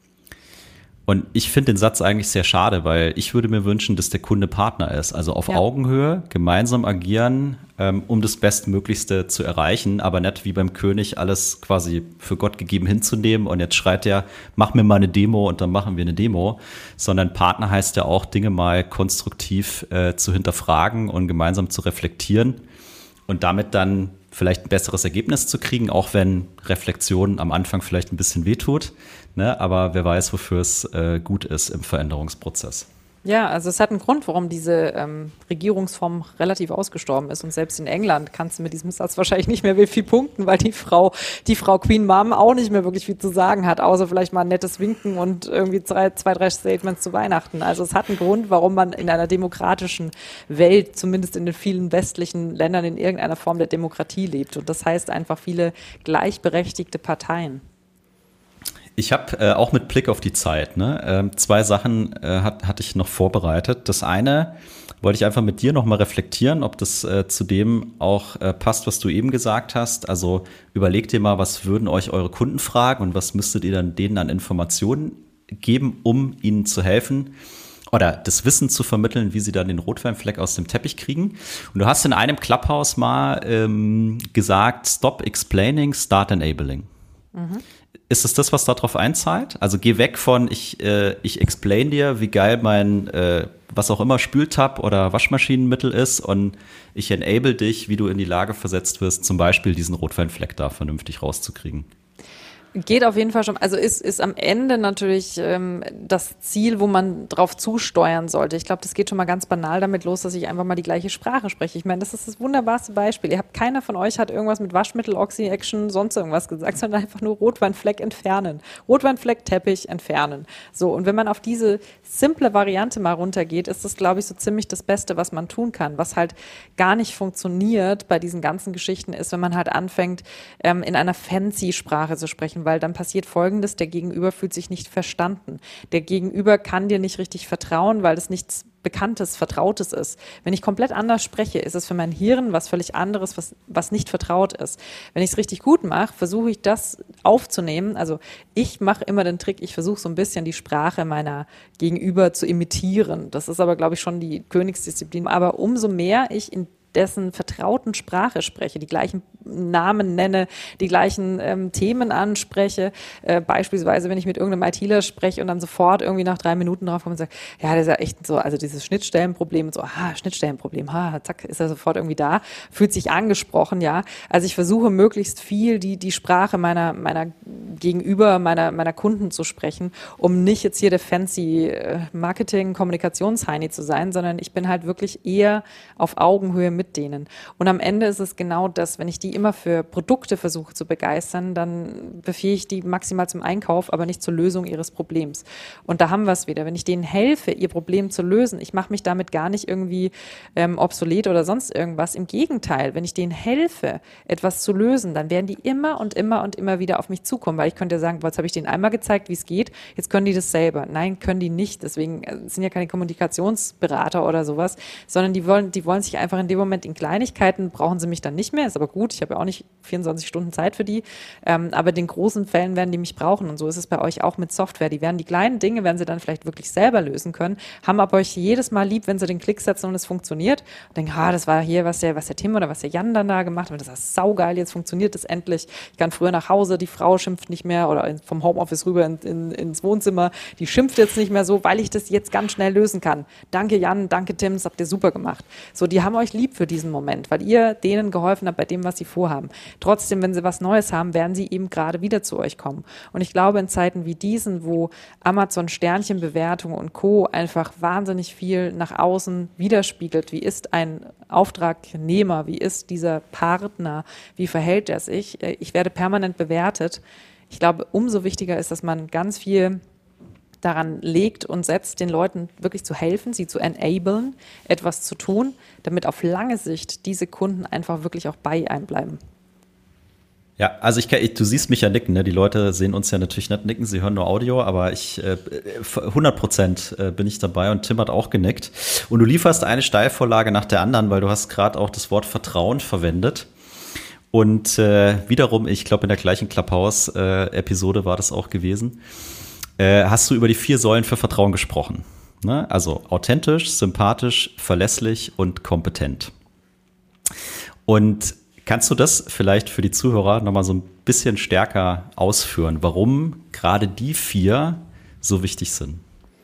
Und ich finde den Satz eigentlich sehr schade, weil ich würde mir wünschen, dass der Kunde Partner ist. Also auf ja. Augenhöhe, gemeinsam agieren, ähm, um das Bestmöglichste zu erreichen, aber nicht wie beim König alles quasi für Gott gegeben hinzunehmen und jetzt schreit er, mach mir mal eine Demo und dann machen wir eine Demo, sondern Partner heißt ja auch, Dinge mal konstruktiv äh, zu hinterfragen und gemeinsam zu reflektieren und damit dann vielleicht ein besseres Ergebnis zu kriegen, auch wenn Reflexion am Anfang vielleicht ein bisschen wehtut, ne? Aber wer weiß, wofür es äh, gut ist im Veränderungsprozess. Ja, also es hat einen Grund, warum diese ähm, Regierungsform relativ ausgestorben ist. Und selbst in England kannst du mit diesem Satz wahrscheinlich nicht mehr viel punkten, weil die Frau, die Frau Queen Mom auch nicht mehr wirklich viel zu sagen hat, außer vielleicht mal ein nettes Winken und irgendwie zwei, zwei, drei Statements zu Weihnachten. Also es hat einen Grund, warum man in einer demokratischen Welt, zumindest in den vielen westlichen Ländern, in irgendeiner Form der Demokratie lebt. Und das heißt einfach viele gleichberechtigte Parteien. Ich habe äh, auch mit Blick auf die Zeit, ne, äh, zwei Sachen äh, hat, hatte ich noch vorbereitet. Das eine wollte ich einfach mit dir nochmal reflektieren, ob das äh, zu dem auch äh, passt, was du eben gesagt hast. Also überlegt ihr mal, was würden euch eure Kunden fragen und was müsstet ihr dann denen an Informationen geben, um ihnen zu helfen oder das Wissen zu vermitteln, wie sie dann den Rotweinfleck aus dem Teppich kriegen. Und du hast in einem Clubhouse mal ähm, gesagt, stop explaining, start enabling. Mhm. Ist es das, was darauf einzahlt? Also geh weg von, ich, äh, ich explain dir, wie geil mein, äh, was auch immer, Spültab oder Waschmaschinenmittel ist und ich enable dich, wie du in die Lage versetzt wirst, zum Beispiel diesen Rotweinfleck da vernünftig rauszukriegen. Geht auf jeden Fall schon, also ist, ist am Ende natürlich ähm, das Ziel, wo man drauf zusteuern sollte. Ich glaube, das geht schon mal ganz banal damit los, dass ich einfach mal die gleiche Sprache spreche. Ich meine, das ist das wunderbarste Beispiel. Ihr habt, keiner von euch hat irgendwas mit Waschmittel, Oxy-Action, sonst irgendwas gesagt, sondern einfach nur Rotweinfleck entfernen. Rotweinfleck, Teppich entfernen. So, und wenn man auf diese simple Variante mal runtergeht, ist das, glaube ich, so ziemlich das Beste, was man tun kann. Was halt gar nicht funktioniert bei diesen ganzen Geschichten ist, wenn man halt anfängt, ähm, in einer fancy Sprache zu sprechen, weil dann passiert Folgendes, der Gegenüber fühlt sich nicht verstanden. Der Gegenüber kann dir nicht richtig vertrauen, weil es nichts Bekanntes, Vertrautes ist. Wenn ich komplett anders spreche, ist es für mein Hirn was völlig anderes, was, was nicht vertraut ist. Wenn ich es richtig gut mache, versuche ich das aufzunehmen. Also ich mache immer den Trick, ich versuche so ein bisschen die Sprache meiner Gegenüber zu imitieren. Das ist aber, glaube ich, schon die Königsdisziplin. Aber umso mehr ich in dessen vertrauten Sprache spreche, die gleichen Namen nenne, die gleichen ähm, Themen anspreche. Äh, beispielsweise, wenn ich mit irgendeinem ITler spreche und dann sofort irgendwie nach drei Minuten drauf komme und sage, ja, das ist ja echt so, also dieses Schnittstellenproblem und so, aha, Schnittstellenproblem, ha, zack, ist er sofort irgendwie da, fühlt sich angesprochen, ja. Also ich versuche möglichst viel die, die Sprache meiner, meiner Gegenüber, meiner, meiner Kunden zu sprechen, um nicht jetzt hier der fancy äh, Marketing-Kommunikationsheini zu sein, sondern ich bin halt wirklich eher auf Augenhöhe mit denen. Und am Ende ist es genau das, wenn ich die immer für Produkte versuche zu begeistern, dann befähige ich die maximal zum Einkauf, aber nicht zur Lösung ihres Problems. Und da haben wir es wieder. Wenn ich denen helfe, ihr Problem zu lösen, ich mache mich damit gar nicht irgendwie ähm, obsolet oder sonst irgendwas. Im Gegenteil, wenn ich denen helfe, etwas zu lösen, dann werden die immer und immer und immer wieder auf mich zukommen, weil ich könnte ja sagen, boah, jetzt habe ich denen einmal gezeigt, wie es geht, jetzt können die das selber. Nein, können die nicht. Deswegen sind ja keine Kommunikationsberater oder sowas, sondern die wollen, die wollen sich einfach in dem Moment in Kleinigkeiten, brauchen sie mich dann nicht mehr, ist aber gut, ich habe ja auch nicht vierundzwanzig Stunden Zeit für die, ähm, aber in den großen Fällen werden die mich brauchen und so ist es bei euch auch mit Software. Die werden die kleinen Dinge, werden sie dann vielleicht wirklich selber lösen können, haben aber euch jedes Mal lieb, wenn sie den Klick setzen und es funktioniert und denken, ah, das war hier, was der, was der Tim oder was der Jan dann da gemacht hat, das war saugeil, jetzt funktioniert es endlich, ich kann früher nach Hause, die Frau schimpft nicht mehr oder vom Homeoffice rüber in, in, ins Wohnzimmer, die schimpft jetzt nicht mehr so, weil ich das jetzt ganz schnell lösen kann. Danke Jan, danke Tim, das habt ihr super gemacht. So, die haben euch lieb für diesen Moment, weil ihr denen geholfen habt bei dem, was sie vorhaben. Trotzdem, wenn sie was Neues haben, werden sie eben gerade wieder zu euch kommen. Und ich glaube, in Zeiten wie diesen, wo Amazon Sternchenbewertungen und Co. einfach wahnsinnig viel nach außen widerspiegelt, wie ist ein Auftragnehmer, wie ist dieser Partner, wie verhält er sich, ich werde permanent bewertet. Ich glaube, umso wichtiger ist, dass man ganz viel daran legt und setzt, den Leuten wirklich zu helfen, sie zu enablen, etwas zu tun, damit auf lange Sicht diese Kunden einfach wirklich auch bei einem bleiben. Ja, also ich, ich du siehst mich ja nicken, ne? Die Leute sehen uns ja natürlich nicht nicken, sie hören nur Audio, aber ich äh, hundert Prozent äh, bin ich dabei und Tim hat auch genickt. Und du lieferst eine Steilvorlage nach der anderen, weil du hast gerade auch das Wort Vertrauen verwendet. Und äh, wiederum, ich glaube in der gleichen Clubhouse-Episode war das auch gewesen, äh, hast du über die vier Säulen für Vertrauen gesprochen. Ne? Also authentisch, sympathisch, verlässlich und kompetent. Und kannst du das vielleicht für die Zuhörer nochmal so ein bisschen stärker ausführen, warum gerade die vier so wichtig sind?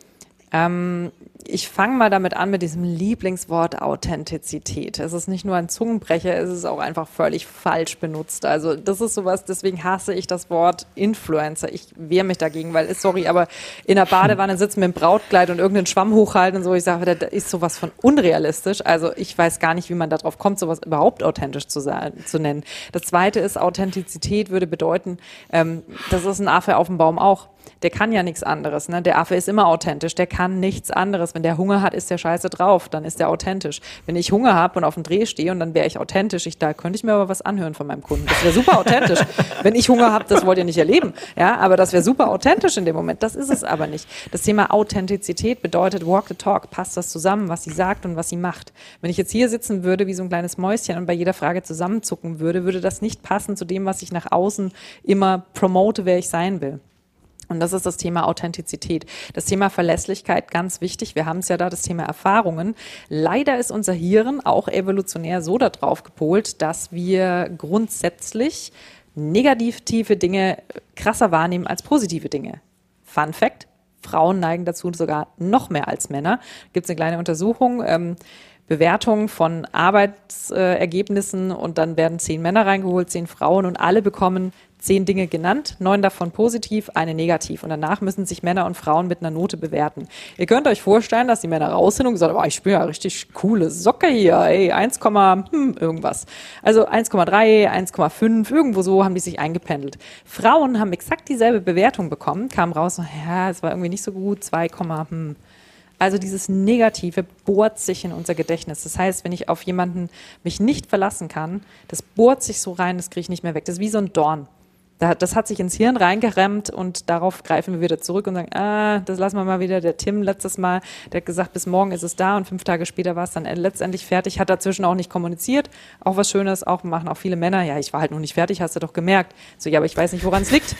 Ähm, ich fange mal damit an mit diesem Lieblingswort Authentizität. Es ist nicht nur ein Zungenbrecher, es ist auch einfach völlig falsch benutzt. Also das ist sowas, deswegen hasse ich das Wort Influencer. Ich wehre mich dagegen, weil, sorry, aber in der Badewanne sitzen mit dem Brautkleid und irgendeinen Schwamm hochhalten und so, ich sage, da ist sowas von unrealistisch. Also ich weiß gar nicht, wie man darauf kommt, sowas überhaupt authentisch zu, sein, zu nennen. Das Zweite ist, Authentizität würde bedeuten, ähm, das ist ein Affe auf dem Baum auch. Der kann ja nichts anderes, ne? Der Affe ist immer authentisch, der kann nichts anderes. Wenn der Hunger hat, ist der scheiße drauf, dann ist der authentisch. Wenn ich Hunger habe und auf dem Dreh stehe und dann wäre ich authentisch, ich, da könnte ich mir aber was anhören von meinem Kunden. Das wäre super authentisch. Wenn ich Hunger habe, das wollt ihr nicht erleben. Ja, aber das wäre super authentisch in dem Moment. Das ist es aber nicht. Das Thema Authentizität bedeutet walk the talk. Passt das zusammen, was sie sagt und was sie macht? Wenn ich jetzt hier sitzen würde wie so ein kleines Mäuschen und bei jeder Frage zusammenzucken würde, würde das nicht passen zu dem, was ich nach außen immer promote, wer ich sein will. Und das ist das Thema Authentizität. Das Thema Verlässlichkeit, ganz wichtig. Wir haben es ja da, das Thema Erfahrungen. Leider ist unser Hirn auch evolutionär so darauf gepolt, dass wir grundsätzlich negative Dinge krasser wahrnehmen als positive Dinge. Fun Fact, Frauen neigen dazu sogar noch mehr als Männer. Gibt es eine kleine Untersuchung, ähm, Bewertung von Arbeitsergebnissen und dann werden zehn Männer reingeholt, zehn Frauen und alle bekommen zehn Dinge genannt, neun davon positiv, eine negativ. Und danach müssen sich Männer und Frauen mit einer Note bewerten. Ihr könnt euch vorstellen, dass die Männer raus sind und gesagt haben, oh, ich bin ja richtig coole Socke hier, ey, eins, hm, irgendwas. Also eins Komma drei, eins Komma fünf, irgendwo so haben die sich eingependelt. Frauen haben exakt dieselbe Bewertung bekommen, kamen raus, ja, es war irgendwie nicht so gut, zwei, hm. Also dieses Negative bohrt sich in unser Gedächtnis. Das heißt, wenn ich auf jemanden mich nicht verlassen kann, das bohrt sich so rein, das kriege ich nicht mehr weg. Das ist wie so ein Dorn. Das hat sich ins Hirn reingerammt und darauf greifen wir wieder zurück und sagen, ah, das lassen wir mal wieder. Der Tim letztes Mal, der hat gesagt, bis morgen ist es da und fünf Tage später war es dann letztendlich fertig, hat dazwischen auch nicht kommuniziert. Auch was Schönes, auch machen auch viele Männer, ja, ich war halt noch nicht fertig, hast du doch gemerkt. So, ja, aber ich weiß nicht, woran es liegt.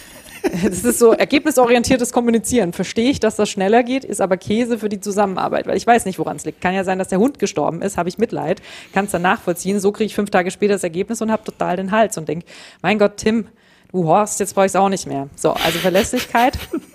Das ist so ergebnisorientiertes Kommunizieren. Verstehe ich, dass das schneller geht, ist aber Käse für die Zusammenarbeit, weil ich weiß nicht, woran es liegt. Kann ja sein, dass der Hund gestorben ist, habe ich Mitleid, kann es dann nachvollziehen. So kriege ich fünf Tage später das Ergebnis und habe total den Hals und denke, mein Gott, Tim, du Horst, jetzt brauche ich es auch nicht mehr. So, also Verlässlichkeit.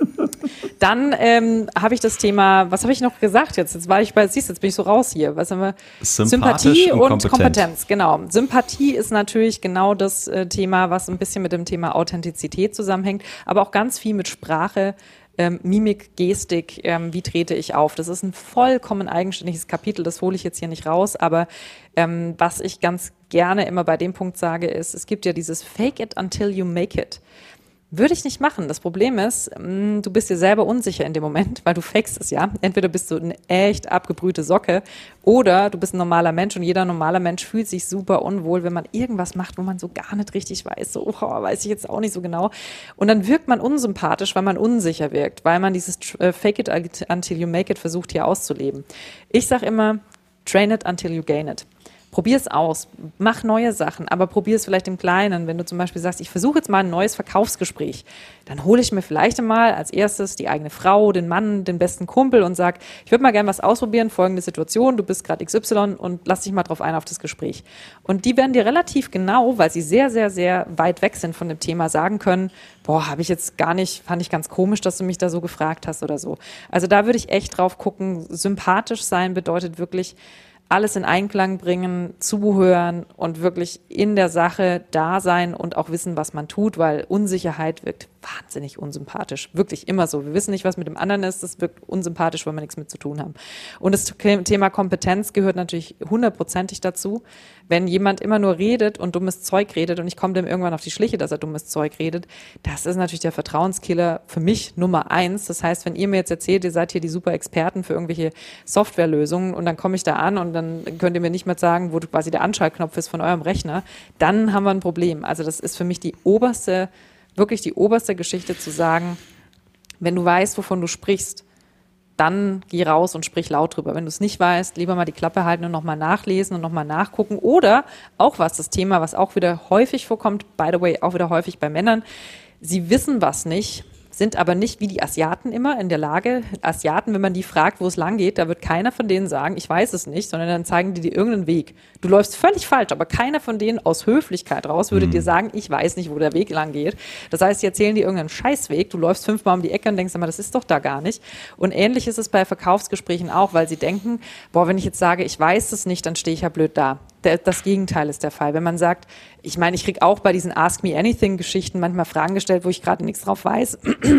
Dann ähm, habe ich das Thema, was habe ich noch gesagt jetzt? Jetzt war ich bei, siehst, jetzt bin ich so raus hier. Was haben wir? Sympathie und, und Kompetenz, genau. Sympathie ist natürlich genau das äh, Thema, was ein bisschen mit dem Thema Authentizität zusammenhängt, aber auch ganz viel mit Sprache, ähm, Mimik, Gestik, ähm, wie trete ich auf. Das ist ein vollkommen eigenständiges Kapitel, das hole ich jetzt hier nicht raus, aber ähm, was ich ganz gerne immer bei dem Punkt sage, ist, es gibt ja dieses Fake it until you make it. Würde ich nicht machen. Das Problem ist, du bist dir selber unsicher in dem Moment, weil du fakest es ja. Entweder bist du eine echt abgebrühte Socke oder du bist ein normaler Mensch und jeder normaler Mensch fühlt sich super unwohl, wenn man irgendwas macht, wo man so gar nicht richtig weiß. So, oh, weiß ich jetzt auch nicht so genau. Und dann wirkt man unsympathisch, weil man unsicher wirkt, weil man dieses Fake it until you make it versucht hier auszuleben. Ich sage immer, train it until you gain it. Probier es aus, mach neue Sachen, aber probier es vielleicht im Kleinen. Wenn du zum Beispiel sagst, ich versuche jetzt mal ein neues Verkaufsgespräch, dann hole ich mir vielleicht einmal als erstes die eigene Frau, den Mann, den besten Kumpel und sag, ich würde mal gerne was ausprobieren, folgende Situation, du bist gerade X Y und lass dich mal drauf ein auf das Gespräch. Und die werden dir relativ genau, weil sie sehr, sehr, sehr weit weg sind von dem Thema, sagen können, boah, habe ich jetzt gar nicht, fand ich ganz komisch, dass du mich da so gefragt hast oder so. Also da würde ich echt drauf gucken, sympathisch sein bedeutet wirklich, alles in Einklang bringen, zuhören und wirklich in der Sache da sein und auch wissen, was man tut, weil Unsicherheit wirkt wahnsinnig unsympathisch. Wirklich immer so. Wir wissen nicht, was mit dem anderen ist. Das wirkt unsympathisch, weil wir nichts mit zu tun haben. Und das Thema Kompetenz gehört natürlich hundertprozentig dazu. Wenn jemand immer nur redet und dummes Zeug redet und ich komme dem irgendwann auf die Schliche, dass er dummes Zeug redet, das ist natürlich der Vertrauenskiller für mich Nummer eins. Das heißt, wenn ihr mir jetzt erzählt, ihr seid hier die super Experten für irgendwelche Softwarelösungen und dann komme ich da an und dann könnt ihr mir nicht mehr sagen, wo quasi der Anschaltknopf ist von eurem Rechner, dann haben wir ein Problem. Also das ist für mich die oberste, wirklich die oberste Geschichte zu sagen, wenn du weißt, wovon du sprichst, dann geh raus und sprich laut drüber. Wenn du es nicht weißt, lieber mal die Klappe halten und nochmal nachlesen und nochmal nachgucken. Oder auch was, das Thema, was auch wieder häufig vorkommt, by the way, auch wieder häufig bei Männern, sie wissen was nicht, sind aber nicht wie die Asiaten immer in der Lage. Asiaten, wenn man die fragt, wo es lang geht, da wird keiner von denen sagen, ich weiß es nicht, sondern dann zeigen die dir irgendeinen Weg. Du läufst völlig falsch, aber keiner von denen aus Höflichkeit raus würde mhm. dir sagen, ich weiß nicht, wo der Weg lang geht. Das heißt, sie erzählen dir irgendeinen Scheißweg, du läufst fünfmal um die Ecke und denkst immer, das ist doch da gar nicht. Und ähnlich ist es bei Verkaufsgesprächen auch, weil sie denken, boah, wenn ich jetzt sage, ich weiß es nicht, dann stehe ich ja blöd da. Das Gegenteil ist der Fall. Wenn man sagt, ich meine, ich kriege auch bei diesen Ask Me Anything-Geschichten manchmal Fragen gestellt, wo ich gerade nichts drauf weiß.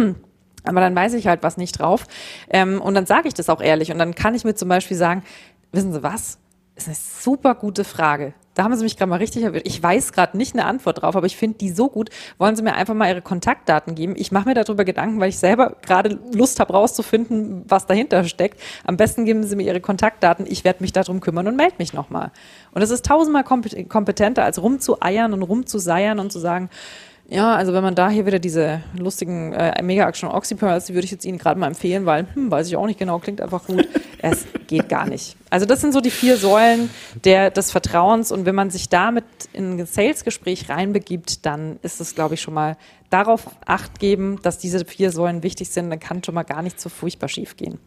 Aber dann weiß ich halt was nicht drauf. Und dann sage ich das auch ehrlich. Und dann kann ich mir zum Beispiel sagen, wissen Sie was? Das ist eine super gute Frage. Da haben Sie mich gerade mal richtig erwischt. Ich weiß gerade nicht eine Antwort drauf, aber ich finde die so gut. Wollen Sie mir einfach mal Ihre Kontaktdaten geben? Ich mache mir darüber Gedanken, weil ich selber gerade Lust habe, rauszufinden, was dahinter steckt. Am besten geben Sie mir Ihre Kontaktdaten. Ich werde mich darum kümmern und melde mich nochmal. Und es ist tausendmal kompetenter, als rumzueiern und rumzuseiern und zu sagen, ja, also wenn man da hier wieder diese lustigen äh, Mega-Action Oxypearls, die würde ich jetzt Ihnen gerade mal empfehlen, weil, hm, weiß ich auch nicht genau, klingt einfach gut. Es geht gar nicht. Also das sind so die vier Säulen der, des Vertrauens und wenn man sich damit in ein Sales-Gespräch reinbegibt, dann ist es, glaube ich, schon mal darauf Acht geben, dass diese vier Säulen wichtig sind, dann kann schon mal gar nicht so furchtbar schief gehen.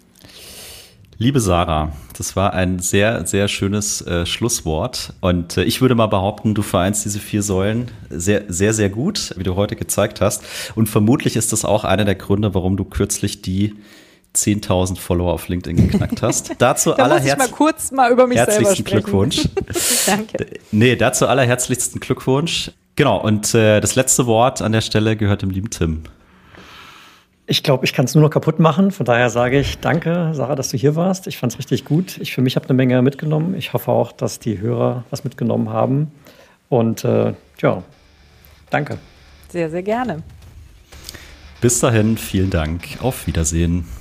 Liebe Sarah, das war ein sehr, sehr schönes äh, Schlusswort. Und äh, ich würde mal behaupten, du vereinst diese vier Säulen sehr, sehr, sehr gut, wie du heute gezeigt hast. Und vermutlich ist das auch einer der Gründe, warum du kürzlich die zehntausend Follower auf LinkedIn geknackt hast. Dazu da muss ich mal kurz mal über mich selber sprechen. Glückwunsch. Danke. Nee, dazu allerherzlichsten Glückwunsch. Genau, und äh, das letzte Wort an der Stelle gehört dem lieben Tim. Ich glaube, ich kann es nur noch kaputt machen. Von daher sage ich danke, Sarah, dass du hier warst. Ich fand es richtig gut. Ich für mich habe eine Menge mitgenommen. Ich hoffe auch, dass die Hörer was mitgenommen haben. Und äh, ja, danke. Sehr, sehr gerne. Bis dahin, vielen Dank. Auf Wiedersehen.